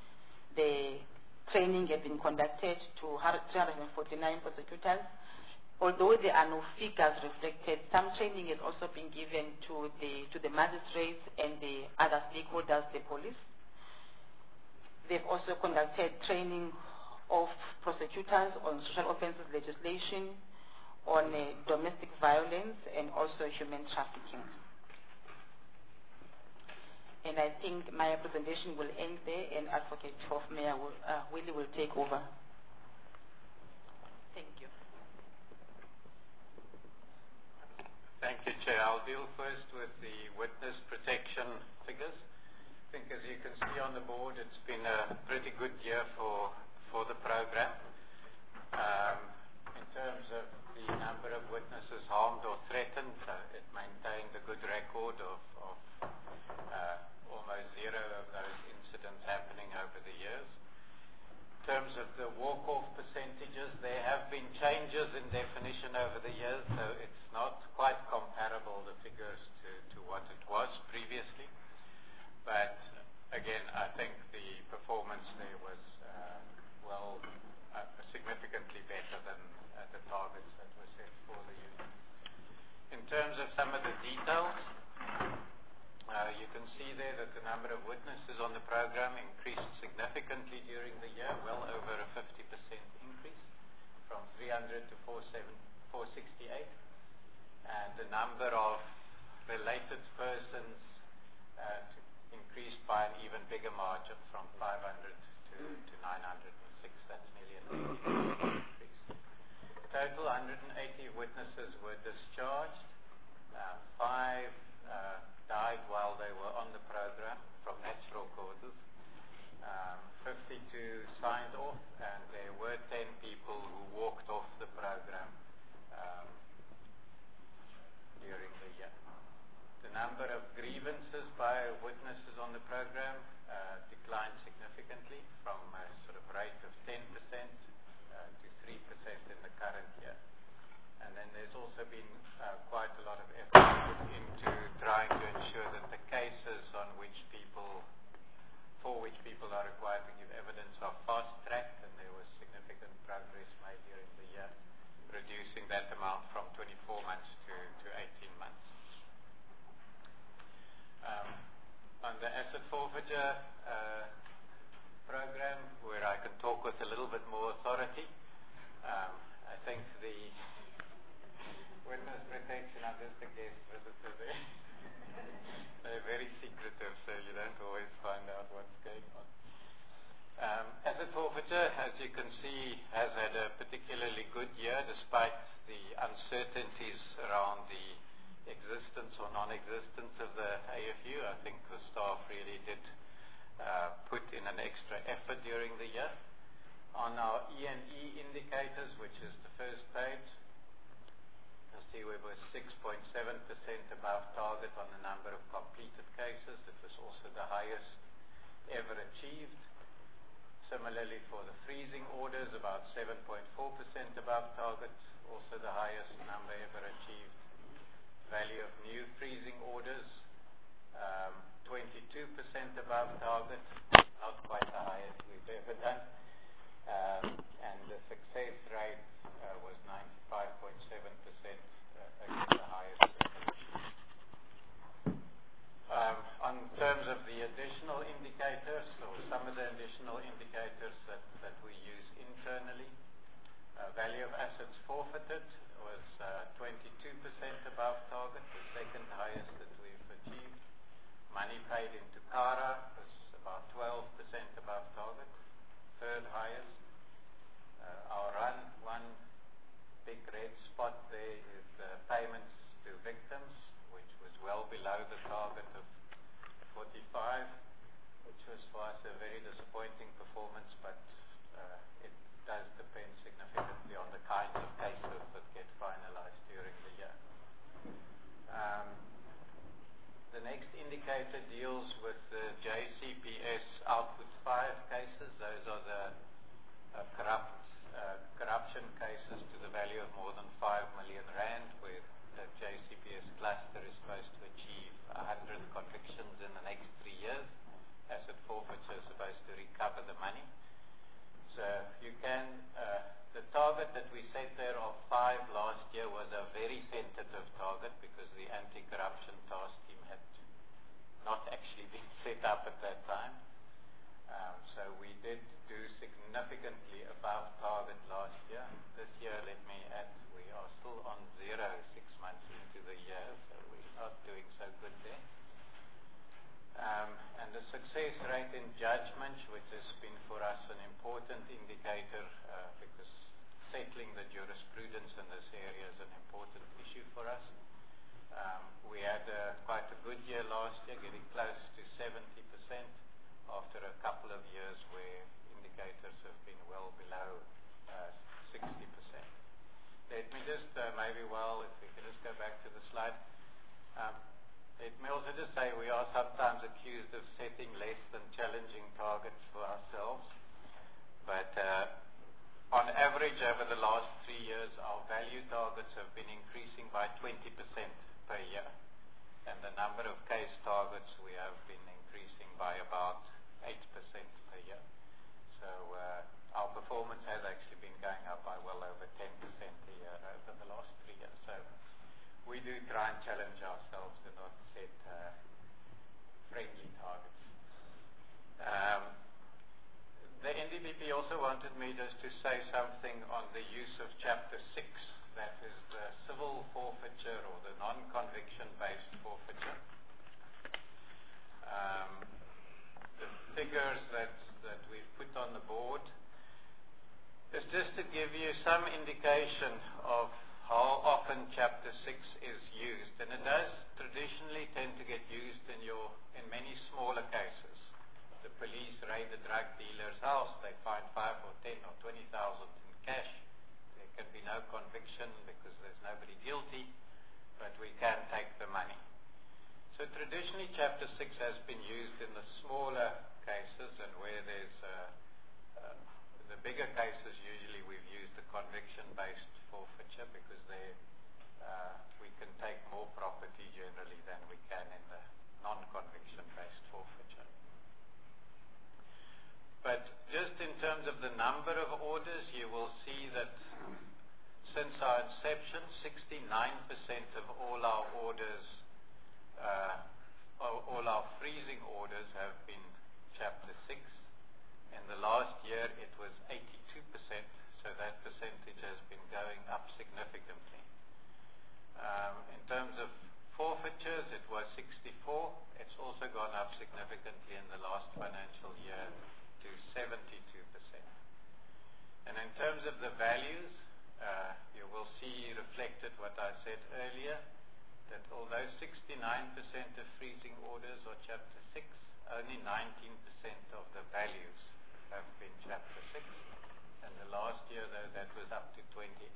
The training has been conducted to 349 prosecutors, although there are no figures reflected, some training has also been given to the magistrates and the other stakeholders, the police. They've also conducted training of prosecutors on social offences legislation, on domestic violence, and also human trafficking. And I think my presentation will end there, and Advocate Hofmeyr Willie will take over. Thank you. Thank you, Chair. I'll deal first with the witness protection figures. I think, as you can see on the board, it's been a pretty good year for the program. In terms of the number of witnesses harmed or threatened, it maintained a good record of almost zero of those incidents happening over the years. In terms of the walk-off percentages, there have been changes in definition over the years, so it's not quite comparable, the figures, to what it was previously. But again, I think the performance there was significantly better than the targets that were set for the unit. In terms of some of the details, you can see there that the number of witnesses on the program increased significantly during the year, well over a 50% increase, from 300 to 468. And the number of related persons increased by an even bigger margin, from 500 to 906. That's nearly an increase. Total 180 witnesses were discharged. 5 died while they were on the program from natural causes. 52 signed off, and there were 10 people who walked off the program during the year. The number of grievances by witnesses on the program declined significantly from a sort of rate of 10% to 3% in the current year. And then there's also been quite a lot of effort put into trying to ensure that the cases for which people are required to give evidence are fast-tracked, and there was significant progress made during the year, reducing that amount from 24 months to 18 months. On the asset forfeiture program, where I can talk with a little bit more authority, I think the witness protection, I'm just a guest visitor there. They're very secretive, so you don't always find out what's going on. Asset forfeiture, as you can see, has had a particularly good year despite the uncertainties around the existence or non-existence of the AFU. I think the staff really did put in an extra effort during the year. On our E&E indicators, which is the first page, you'll see we were 6.7% above target on the number of completed cases. It was also the highest ever achieved. Similarly, for the freezing orders, about 7.4% above target, also the highest number ever achieved. Value of new freezing orders, 22% above target, not quite the highest we've ever done. And the success rate was 95.7%, again the highest ever achieved. On terms of the additional indicators, or some of the additional indicators that we use internally, value of assets forfeited was 22% above target, the second highest that we've achieved. Money paid into CARA was about 12% above target, third highest. Our one big red spot there is payments to victims, which was well below the target of 45, which was for us a very disappointing performance, but it does depend significantly on the kinds of cases that get finalized during the year. The next indicator deals with the JCPS Output 5 cases. Those are the corruption cases to the value of more than 5 million rand, where the JCPS cluster is supposed to achieve 100 convictions in the next 3 years. Asset forfeiture is supposed to recover the money. So you can, the target that we set there of 5 last started because the anti-corruption task team had not actually been set up at that time. So we did do significantly above target last year. This year, let me add, we are still on 0 6 months into the year, so we're not doing so good there. And the success rate in judgments, which has been for us an important indicator, because settling the jurisprudence in this area is an important issue for us. We had quite a good year last year, getting close to 70%, after a couple of years where indicators have been well below 60%. Let me just, if we can just go back to the slide. Let me also just say we are sometimes accused of setting less than challenging targets for ourselves. But on average, over the last 3 years, our value targets have been increasing by 20% per year. And the number of case targets we have been increasing by about 8% per year. So our performance has actually been going up by well over 10% a year over the last 3 years. So we do try and challenge ourselves to not set friendly targets. The NDPP also wanted me just to say something on the use of Chapter 6, that is the civil forfeiture or the non-conviction-based forfeiture. The figures that we've put on the board is just to give you some indication of how often Chapter 6 is used. And it does traditionally tend to get used in many smaller cases. The police raid a drug dealer's house, they find 5 or 10 or 20,000 in cash. There can be no conviction because there's nobody guilty, but we can take the money. So traditionally, Chapter 6 has been used in the smaller cases, and where there's the bigger cases, usually we've used the conviction-based forfeiture because we can take more property generally than we can in the non-conviction-based forfeiture. But just in terms of the number of orders, you will see that since our inception, 69% of all our orders, all our freezing orders have been Chapter 6. In the last year, it was 82%, so that percentage has been going up significantly. In terms of forfeitures, it was 64. It's also gone up significantly in the last financial year to 72%. And in terms of the values, you will see reflected what I said earlier, that although 69% of freezing orders are Chapter 6, only 19% of the values have been Chapter 6. And the last year, though, that was up to 28%.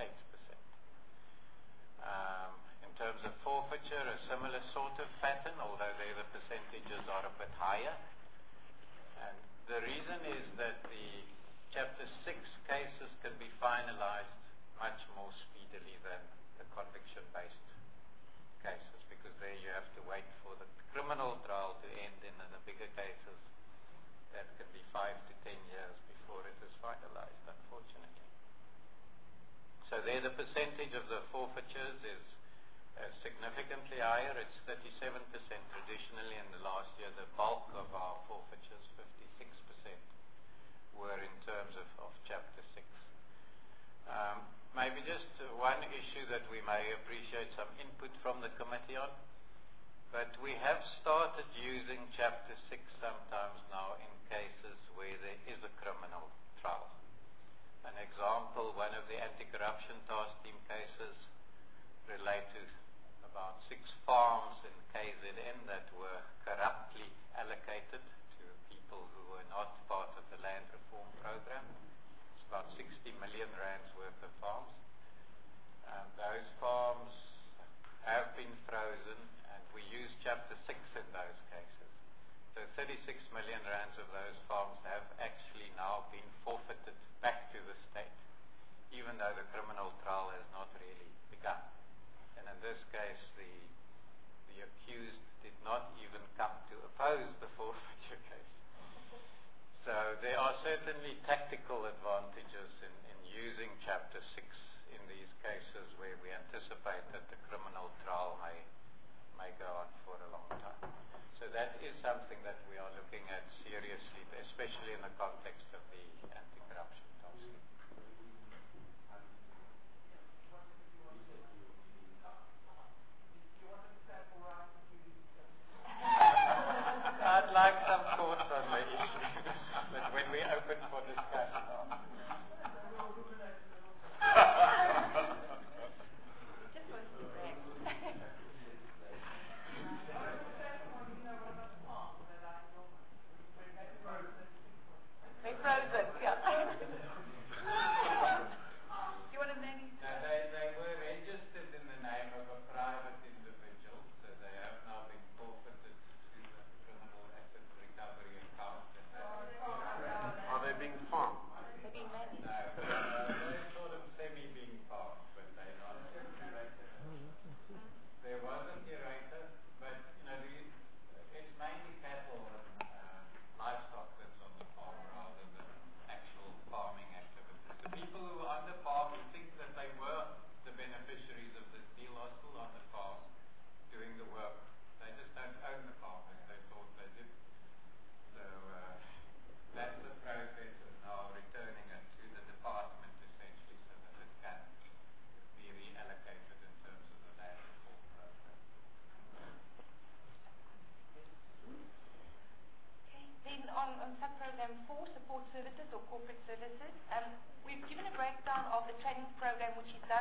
In terms of forfeiture, a similar sort of pattern, although there the percentages are a bit higher. And the reason is that the Chapter 6 cases can be finalized much more speedily than the conviction-based cases, because there you have to wait for the criminal trial to end, and in the bigger cases, that can be 5 to 10 years before it is finalized, unfortunately. So there the percentage of the forfeitures is significantly higher. It's 37% traditionally. In the last year, the bulk of our forfeitures, 56%, were in terms of Chapter 6. Maybe just one issue that we may appreciate some input from the committee on, but we have started using Chapter 6 sometimes now in cases where there is a criminal trial. An example, one of the anti-corruption task team cases relate to about 6 farms in KZN that were corruptly allocated to people who were not part of the land reform program. It's about 60 million rands worth of farms. Those farms have been frozen, and we use Chapter 6 in those cases. So 36 million rands of those farms have actually now been forfeited back to the state, even though the criminal trial has not really begun. And in this case, the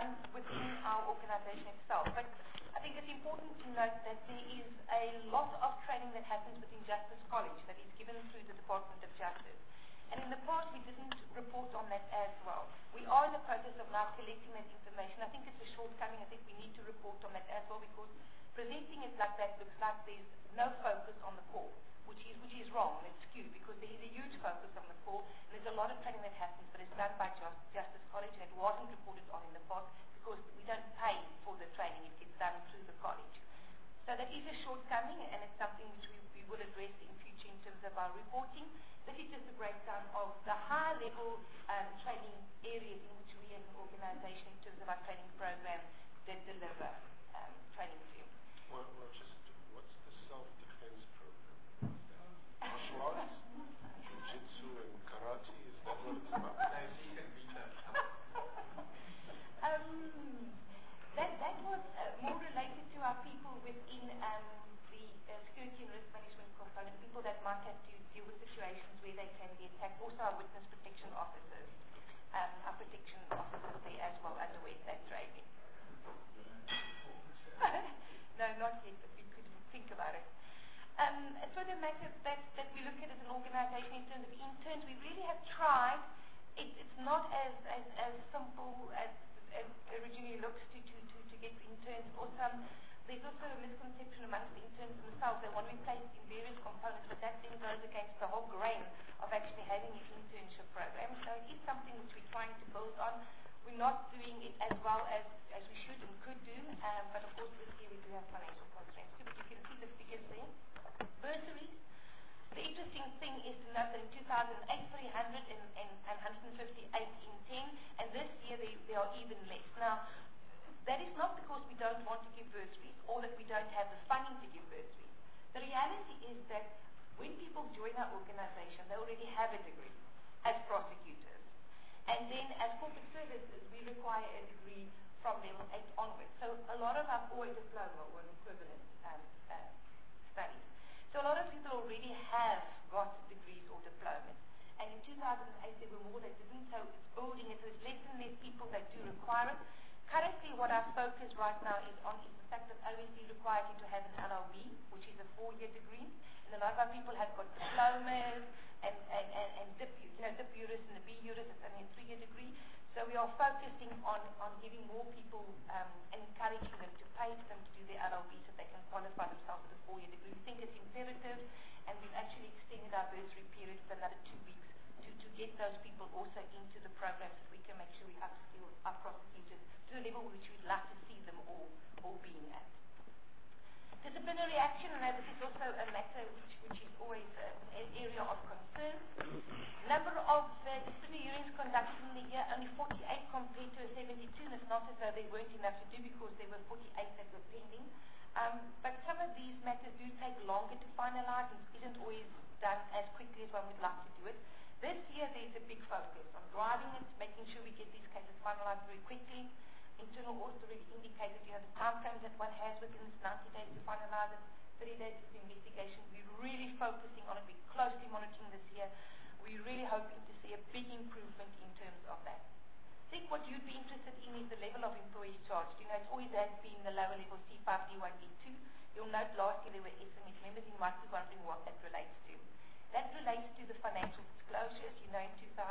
done within our organization itself. But I think it's important to note that there is a lot of training that happens within Justice College that is given through the Department of Justice. And in the past, we didn't report on that as well. We are in the process of now collecting that information. I think it's a shortcoming. I think we need to report on that as well, because presenting it like that looks like there's no focus on the core, which is wrong. It's skewed, because there is a huge focus on the core, and there's a lot of training that happens, but it's done by Justice College, and it wasn't reported on in the past because we don't pay for the training. It gets done through the college. So that is a shortcoming, and it's something which we will address in future in terms of our reporting. This is just a breakdown of the high-level training areas in which we as an organization, in terms of our training program, that deliver training to. Well, what's the self-defense program? Martial arts? Jiu-jitsu and karate? Is that what it's about? That was more related to our people within the security and risk management component, people that might have to deal with situations where they can be attacked. Also our witness protection officers, our protection officers there as well underwent that training. No, not yet, but we could think about it. So the matter that we look at as an organization in terms of interns, we really have tried. It's not as simple as originally looks to get interns. There's also a misconception amongst the interns themselves. They want to be placed in various components, but that then goes against the whole grain of actually having an internship program. So it is something which we're trying to build on. We're not doing it as well as we should and could do, but of course this year we do have financial constraints too, but you can see the figures there. Bursaries. The interesting thing is to note that in 2008, 300 and 158 in 10, and this year they are even less. Now, that is not because we don't want to give bursaries or that we don't have the funding to give bursaries. The reality is that when people join our organization, they already have a degree as prosecutors. And then as corporate services, we require a degree from level 8 onwards. So a lot of our or a diploma or an equivalent studies. So a lot of people already have got degrees or diplomas. And in 2008, there were more that didn't, so it's building it. So there's less and less people that do require it. Currently, what our focus right now is on is the fact that OSD requires you to have an LLB, which is a 4-year degree. And a lot of our people have got diplomas and dip juris and the B juris, it's only a 3-year degree. So we are focusing on giving more people and encouraging them to pay for them to do their LLB so they can qualify themselves with a 4-year degree. We think it's imperative, and we've actually extended our bursary period for another 2 weeks to get those people also into the program so we can make sure we upskill our prosecutors to the level which we'd like to see them all being at. Disciplinary action, I know this is also a matter which is always an area of concern. Number of disciplinary hearings conducted in the year, only 48 compared to 72, and it's not as though there weren't enough to do because there were 48 that were pending. But some of these matters do take longer to finalize and isn't always done as quickly as one would like to do it. This year there's a big focus on driving it, making sure we get these cases finalized very quickly. Internal audit already indicated, the time frames that one has within this 90 days to finalize it, 30 days of investigation. We're really focusing on it. We're closely monitoring this year. We're really hoping to see a big improvement in terms of that. I think what you'd be interested in is the level of employees charged. It always has been the lower level C5, D1, D2. You'll note last year there were SMS members. You might be wondering what that relates to. That relates to the financial disclosures. In 2009,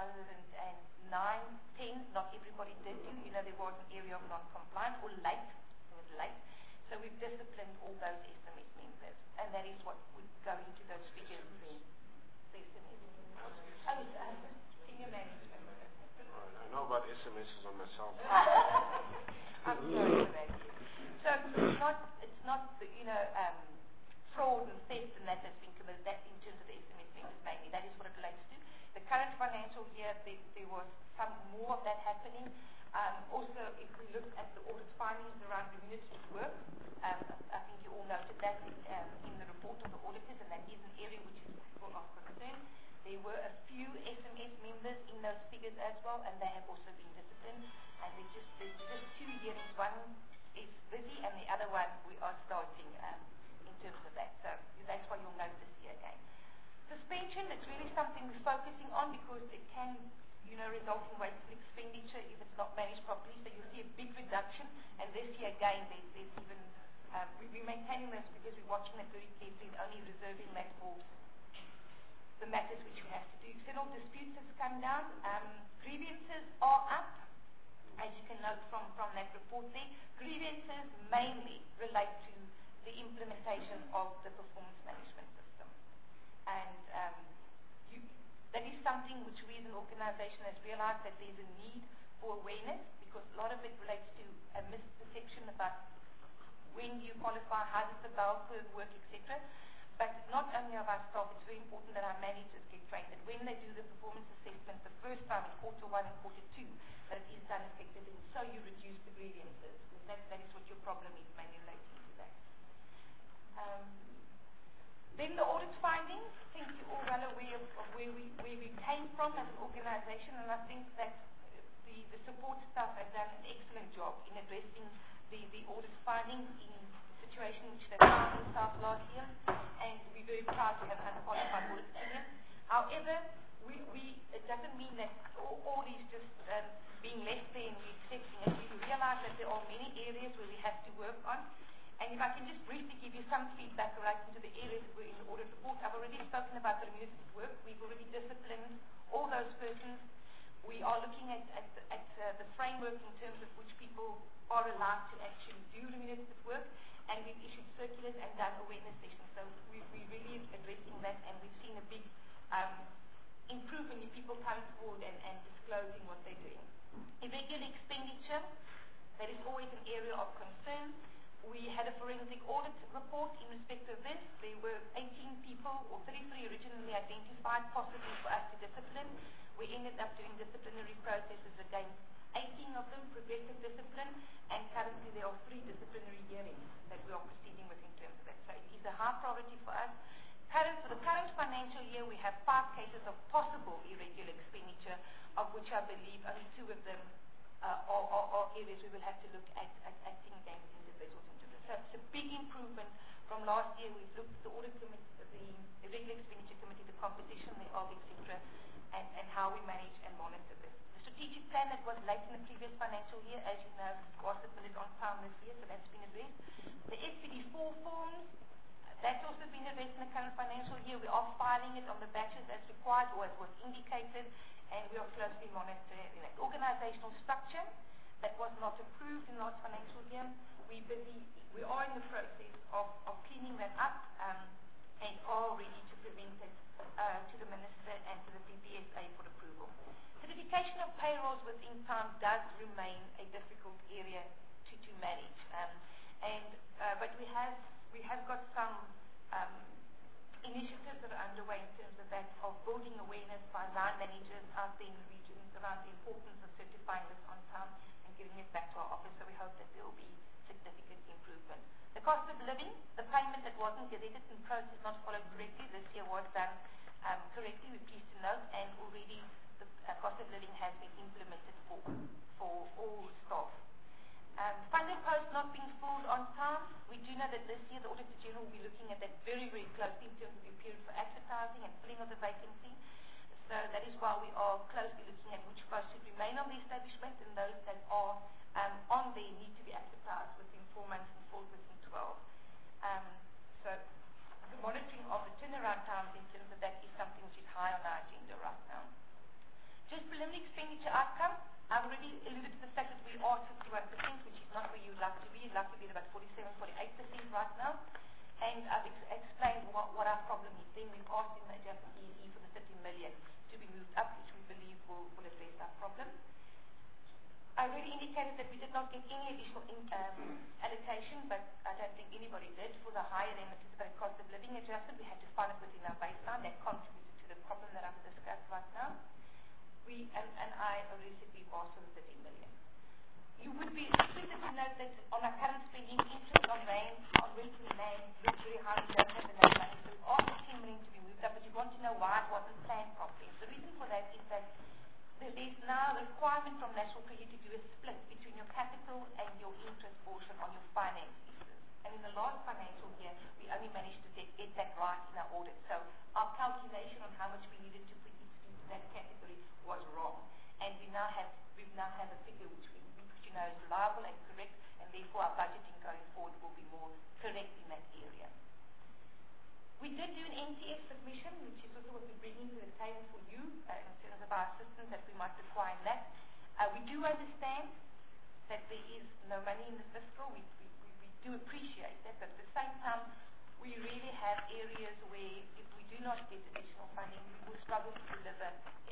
10, not everybody did do. There was an area of non-compliance or late. It was late. So we've disciplined all those SMS members. And that is what would go into those figures then. The SMS. Senior management. Right, I know about SMSs on myself. I'm sorry for that. So it's not fraud and theft and that has been committed. That in terms of the SMS members mainly. That is what it relates to. The current financial year, there was some more of that happening. Also, if we look at the audit findings around remunerative work, I think you all noted that in the report of the auditors, and that is an area which is of concern. There were a few SMS members in those figures as well, and they have also been disciplined. And there's just 2 hearings. One is busy, and the other one we are starting in terms of that. So that's why you'll note this year again. Suspension, it's really something we're focusing on because it can result in wasteful expenditure if it's not managed properly. So you'll see a big reduction because we're watching it very carefully and only reserving that for the matters which we have to do. External disputes has come down. Grievances are up, as you can note from that report there. Grievances mainly relate to the implementation of the performance management system. And that is something which we as an organization has realized that there's a need for awareness, because a lot of it relates to a misperception about when you qualify, how does the bell curve work, etc. But not only of our staff, it's very important that our managers get trained, that when they do the performance assessment the first time in quarter 1 and quarter 2, that it is done effectively, so you reduce the grievances. That is what your problem is, mainly relating to that. Then the audit findings. I think you're all well aware of where we came from as an organization, and I think that the support staff has done an excellent job in addressing the audit findings in the situation which they found themselves last year, and we're very proud to have an unqualified audit opinion. However, it doesn't mean that all is just being left there and we're accepting it. We realize that there are many areas where we have to work on. And if I can just briefly give you some feedback relating to the areas that were in the audit report. I've already spoken about the remunerative work. We've already disciplined all those persons. We are looking at the framework in terms of which people are allowed to actually do remunerative work, and we've issued circulars and done awareness sessions. So we're really addressing that, and we've seen a big improvement in people coming forward and disclosing what they're doing. Irregular expenditure, that is always an area of concern. We had a forensic audit report in respect of this. There were 18 people, or 33 originally identified, possibly for us to discipline. We ended up doing disciplinary processes against 18 of them, progressive discipline, and currently there are 3 disciplinary hearings that we are proceeding with in terms of that. So it is a high priority for us. For the current financial year, we have 5 cases of possible irregular expenditure, of which I believe only 2 of them are areas we will have to look at acting against individuals. So it's a big improvement from last year. We've looked at the audit committee, the irregular expenditure committee, the composition thereof, etc., and how we manage and monitor this. The strategic plan that was late in the previous financial year, as you know, was submitted on time this year, so that's been addressed. The SPD4 forms, that's also been addressed in the current financial year. We are filing it on the batches as required or as was indicated, and we are closely monitoring it. Organizational structure that was not approved in last financial year. We are in the process of cleaning that up and are ready to present it to the Minister and to the PPSA for approval. Certification of payrolls within time does remain a difficult area to manage. But we have got some initiatives that are underway in terms of that, of building awareness by line managers out there in the regions around the importance of certifying this on time and giving it back to our office. So we hope that there will be significant improvement. The cost of living, the payment that wasn't gazetted and process not followed correctly this year was done correctly, we're pleased to note, and already the cost of living has been implemented for all staff. Funded posts not being filled on time. We do know that this year the Auditor General will be looking at that very, very closely in terms of the period for advertising and filling of the vacancy. So that is why we are closely looking at which posts should remain on the establishment, and those that are on there need to be advertised within 4 months and filled within 12. So the monitoring of the turnaround times in terms of that is something which is high on our agenda right now. Just preliminary expenditure outcome. I've already alluded to the fact that we are at 51%, which is not where you'd like to be. You'd like to be at about 47, 48% right now. And I've explained what our problem is. Then we've asked in the adjusted E&E for the 30 million to be moved up, which we believe will address our problem. I already indicated that we did not get any additional allocation, but I don't think anybody did, for the higher than anticipated cost of living adjustment. We had to find it within our baseline. That contributed to the problem that I've discussed right now. And I already said we've asked for the 13 million. You would be interested to note that on our current spending, interest on rand, on rental land, looks very high. We don't have enough money. So we've asked for 10 million to be moved up, but you want to know why it wasn't planned properly. The reason for that is that there is now a requirement from National Treasury to do a split between your capital and your interest portion on your finance leases. And in the last financial year, we only managed to get that right in our audit. So our calculation on how much we needed to put into that category was wrong. And we now have a figure which is reliable and correct, and therefore our budgeting going forward will be more correct in that area. did do an NTF submission, which is also what we're bringing to the table for you in terms of our assistance that we might require in that. We do understand that there is no money in the fiscal. We do appreciate that, but at the same time, we really have areas where if we do not get additional funding, we will struggle to deliver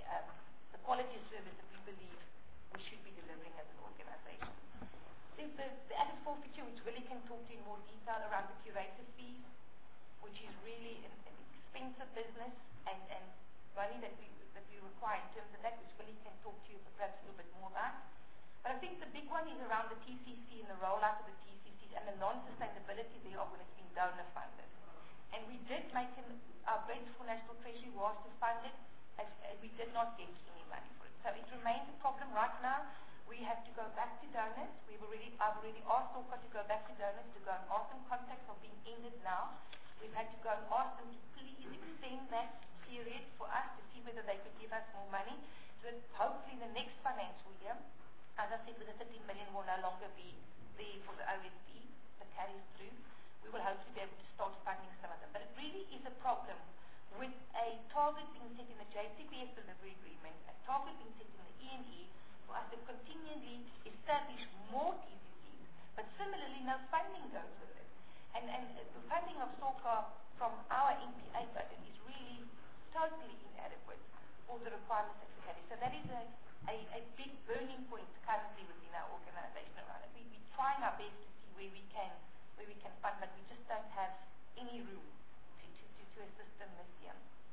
the quality of service that we believe we should be delivering as an organization. There's the asset forfeiture, which Willie can talk to in more detail around the curator fees, which is really an expensive business and money that we require in terms of that, which Willie can talk to you perhaps a little bit more about. But I think the big one is around the TCC and the rollout of the TCCs and the non-sustainability thereof when it's been donor funded. And we did make our bid for National Treasury was to fund it, as we did not get any money for it. So it remains a problem right now. We have to go back to donors. I've already asked SOCA to go back to donors to go and ask them contracts are being ended now. We've had to go and ask them to please extend that period for us to see whether they could give us more money. So that hopefully in the next financial year, as I said, with the 13 million will no longer be there for the OSP that carries through. We will hopefully be able to start funding some of them. But it really is a problem with a target being set in the JCPS delivery agreement, a target being set in the E&E, for us to continually establish more TCCs, but similarly no funding goes with it. And the funding of SOCA from our NPA budget is really totally inadequate for the requirements that we carry. So that is a big burning point currently within our organization around it. We're trying our best to see where we can fund, but we just don't have any room to assist them this year.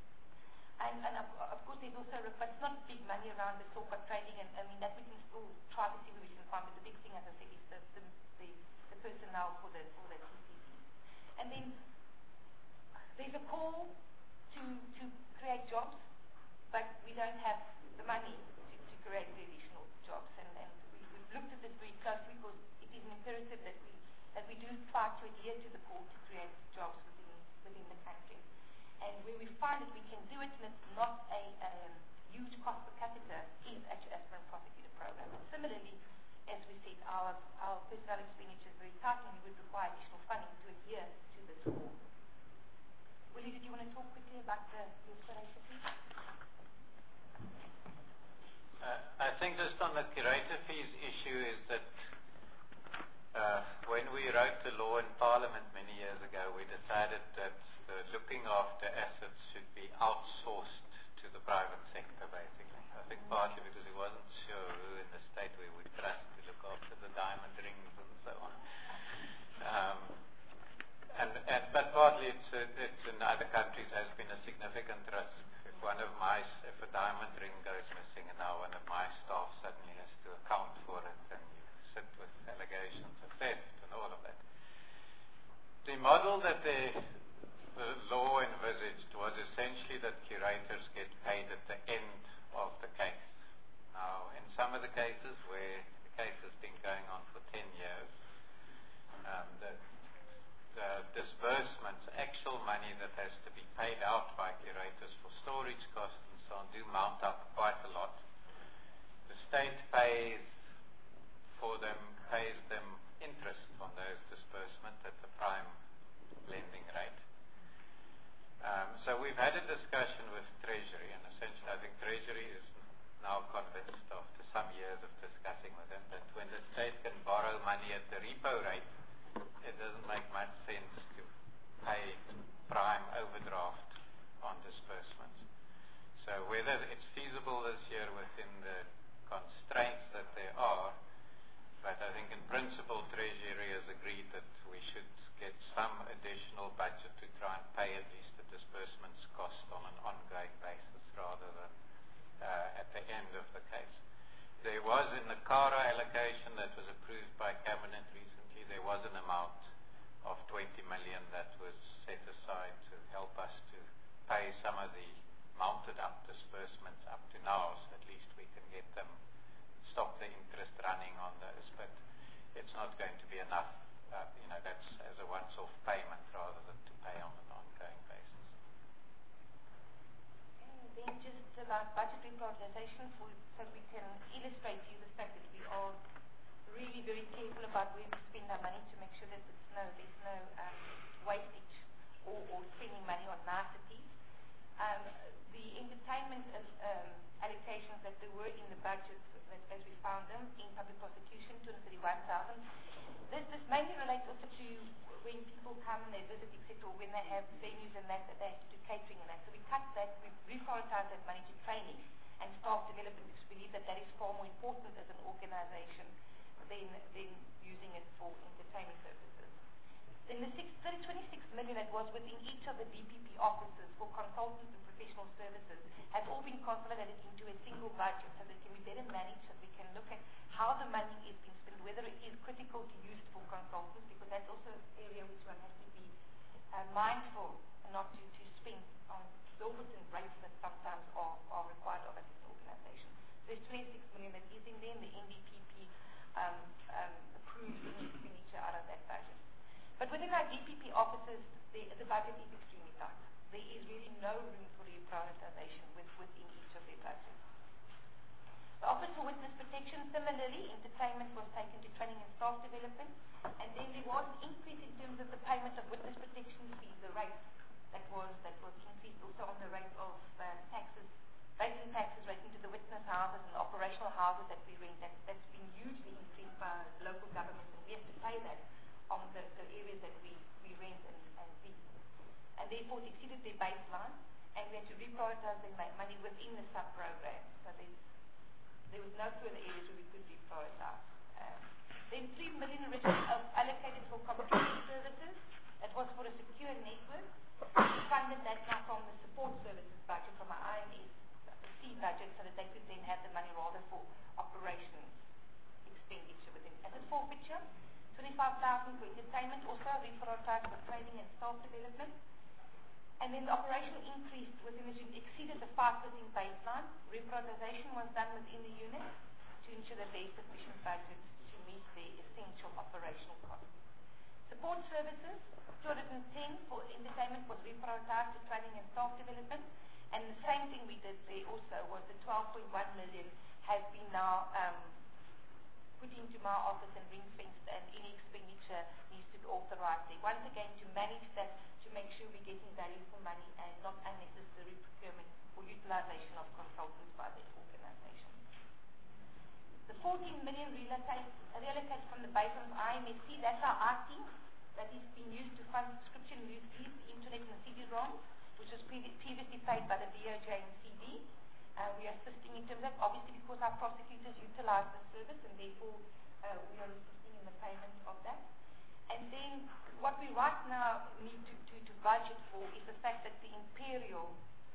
And of course there's also, but it's not big money around the SOCA training, and I mean that we can still try to see where we can find, but the big thing, as I said, is the personnel for the TCC. And then there's a call to create jobs, but we don't have the money to create the additional jobs. And we've looked at this very closely because it is an imperative that we do fight to adhere to the call to create jobs within the country. And where we find that we can do it and it's not a huge cost per capita is actually Aspirant Prosecutor Program. And similarly, as we said, our personnel expenditure is very tight and we would require additional funding to adhere to this call. Willie, did you want to talk quickly about your curator fees? I think just on the curator fees issue is that when we wrote the law in Parliament many years ago, we decided that looking after assets should be outsourced to the private sector, basically. I think partly because he wasn't sure who in the state we would trust to look after the diamond rings and so on. But partly it's in other countries has been a significant risk. If a diamond ring goes missing and now one of my staff suddenly has to account for it and you sit with allegations of theft and all of that. The model that the law envisaged was essentially that curators get paid at the end of the case. Now, in some of the cases where the case has been going on for 10 years, the disbursements, actual money that has to be paid out by curators for storage costs and so on, do mount up quite a lot. The state pays them interest on those disbursements at the prime lending rate. So we've had a discussion with Treasury, and essentially I think Treasury is now convinced after some years of discussing with them that when the state can borrow money at the repo rate, it doesn't make much sense to pay prime overdraft on disbursements. So whether it's feasible this year within the constraints that there are, but I think in principle Treasury has agreed that we should get some additional budget to try and pay at least the disbursements cost on an ongoing basis rather than at the end of the case. There was in the CARA allocation that was approved by Cabinet recently, there was an amount of 20 million that was set aside to help us to pay some of the mounted up disbursements up to now, so at least we can get them, stop the interest running on those, but it's not going to be enough, that's as a once-off payment rather than to pay on an ongoing basis. And then just about budgetary prioritization, so we can illustrate to you the fact that we are really very careful about where we spend our money to make sure that there's no wastage or spending money on they were in the budget as we found them in public prosecution, 231,000. This mainly relates also to when people come and they visit, etc., or when they have venues and that they have to do catering and that. So we cut that, we reprioritize that money to training and staff development, because we believe that that is far more important as an organization than using it for entertainment purposes. Then the 26 million that was within each of the DPP offices for consultants and professional services has all been consolidated into a single budget so that it can be better managed, so we can look at how the money is being spent, whether it is critical to use it for consultants, because that's also an area which one has to be mindful and not to spend on exorbitant rates that sometimes are required of us as an organization. So there's 26 million that is in there, and the NDPP approves any expenditure out of that budget. But within our DPP offices, the budget is extremely tight. There is really no room for reprioritization within each of their budgets. The Office for Witness Protection, similarly, entertainment was taken to training and staff development, and then there was an increase in terms of the payment of witness protection fees, the rate that was increased also on the rate of taxes, rating taxes relating to the witness houses and the operational houses that we rent. That's been hugely increased by local governments, and we have to pay that on the areas that we rent and lease. And therefore it exceeded their baseline, and we had to reprioritize the money within the sub-program. So there was no further areas where we could reprioritize. Then 3 million originally allocated for computer services. That was for a secure network. We funded that now from the support services budget, from our IMS C budget, so that they could then have the money rather for operations expenditure within asset forfeiture. 25,000 for entertainment, also reprioritized for training and staff development. And then the operational increase within the unit exceeded the 5% baseline. Reprioritization was done within the unit to ensure that there is sufficient budget to meet the essential operational costs. Support services, 210 for entertainment was reprioritized to training and staff development. And the same thing we did there also was the 12.1 million has been now put into my office and ring-fenced, and any expenditure needs to be authorized there. Once again, to manage that, to make sure we're getting value for money and not unnecessary procurement or utilization of consultants by this organization. The 14 million reallocated from the base of IMSC, that's our IT that is being used to fund subscription fees, internet and CD-ROM, which was previously paid by the DOJ and CD. We are assisting in terms of, obviously because our prosecutors utilize the service, and therefore we are assisting in the payment of that. And then what we right now need to budget for is the fact that the Imperial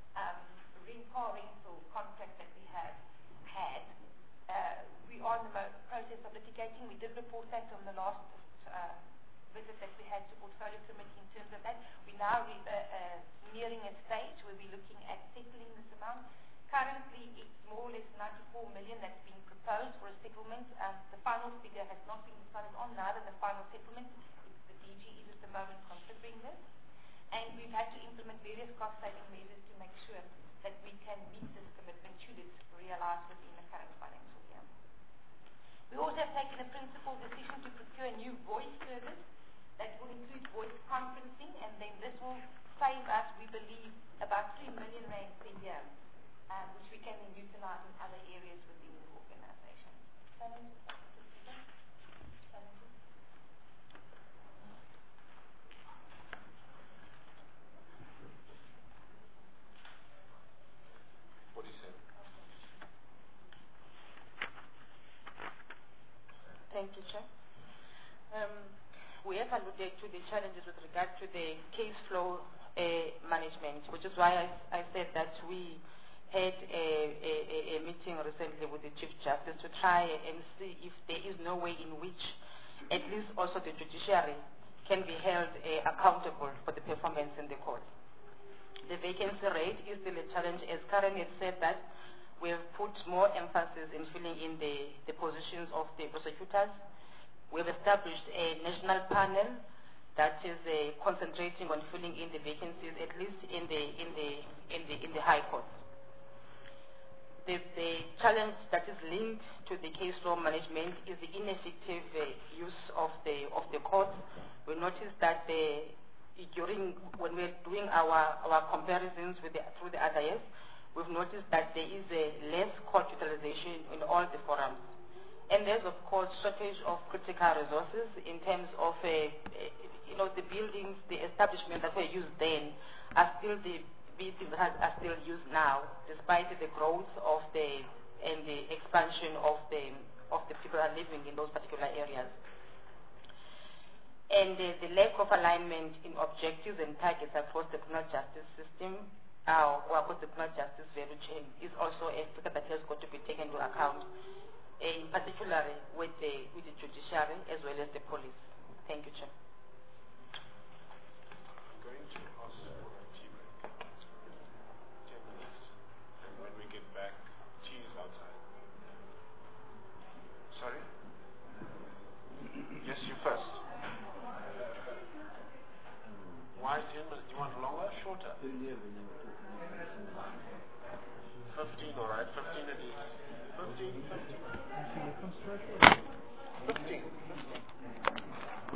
car rental contract that we have had, we are in the process of litigating. We did report that on the last visit that we had to Portfolio Committee in terms of that. We're now nearing a stage where we're looking at settling this amount. Currently, it's more or less 94 million that's being proposed for a settlement. The final figure has not been decided on, neither the final settlement. The DG is at the moment considering this. And we've had to implement various cost-saving measures to make sure that we can meet this commitment should it realize within the current financial year. We also have taken a principal decision to procure a new voice service that will include voice conferencing, and then this will save us, we believe, about 3 million rand per year, which we can then utilize in other areas within the organization. Thank you, Chair. We have alluded to the challenges with regard to the case flow management, which is why I said that we had a meeting recently with the Chief Justice to try and see if there is no way in which at least also the judiciary can be held accountable for the performance in the court. The vacancy rate is still a challenge. As Karen had said that we have put more emphasis in filling in the positions of the prosecutors. We have established a national panel that is concentrating on filling in the vacancies, at least in the High Court. The challenge that is linked to the case law management is the ineffective use of the court. We noticed that when we're doing our comparisons through the other years, we've noticed that there is a less court utilization in all the forums. And there's, of course, shortage of critical resources in terms of, the buildings, the establishments that were used then are still the buildings that are still used now, despite the growth of and the expansion of the people that are living in those particular areas. And the lack of alignment in objectives and targets across the criminal justice system, or across the criminal justice value chain, is also a factor that has got to be taken into account, in particular with the judiciary as well as the police. Thank you, Chair. I'm going to ask for a tea break. 10 minutes. And when we get back, tea is outside. Sorry? Yes, you first. Why 10 minutes? You want longer or shorter? 15, all right. 15 at least. 15. 15.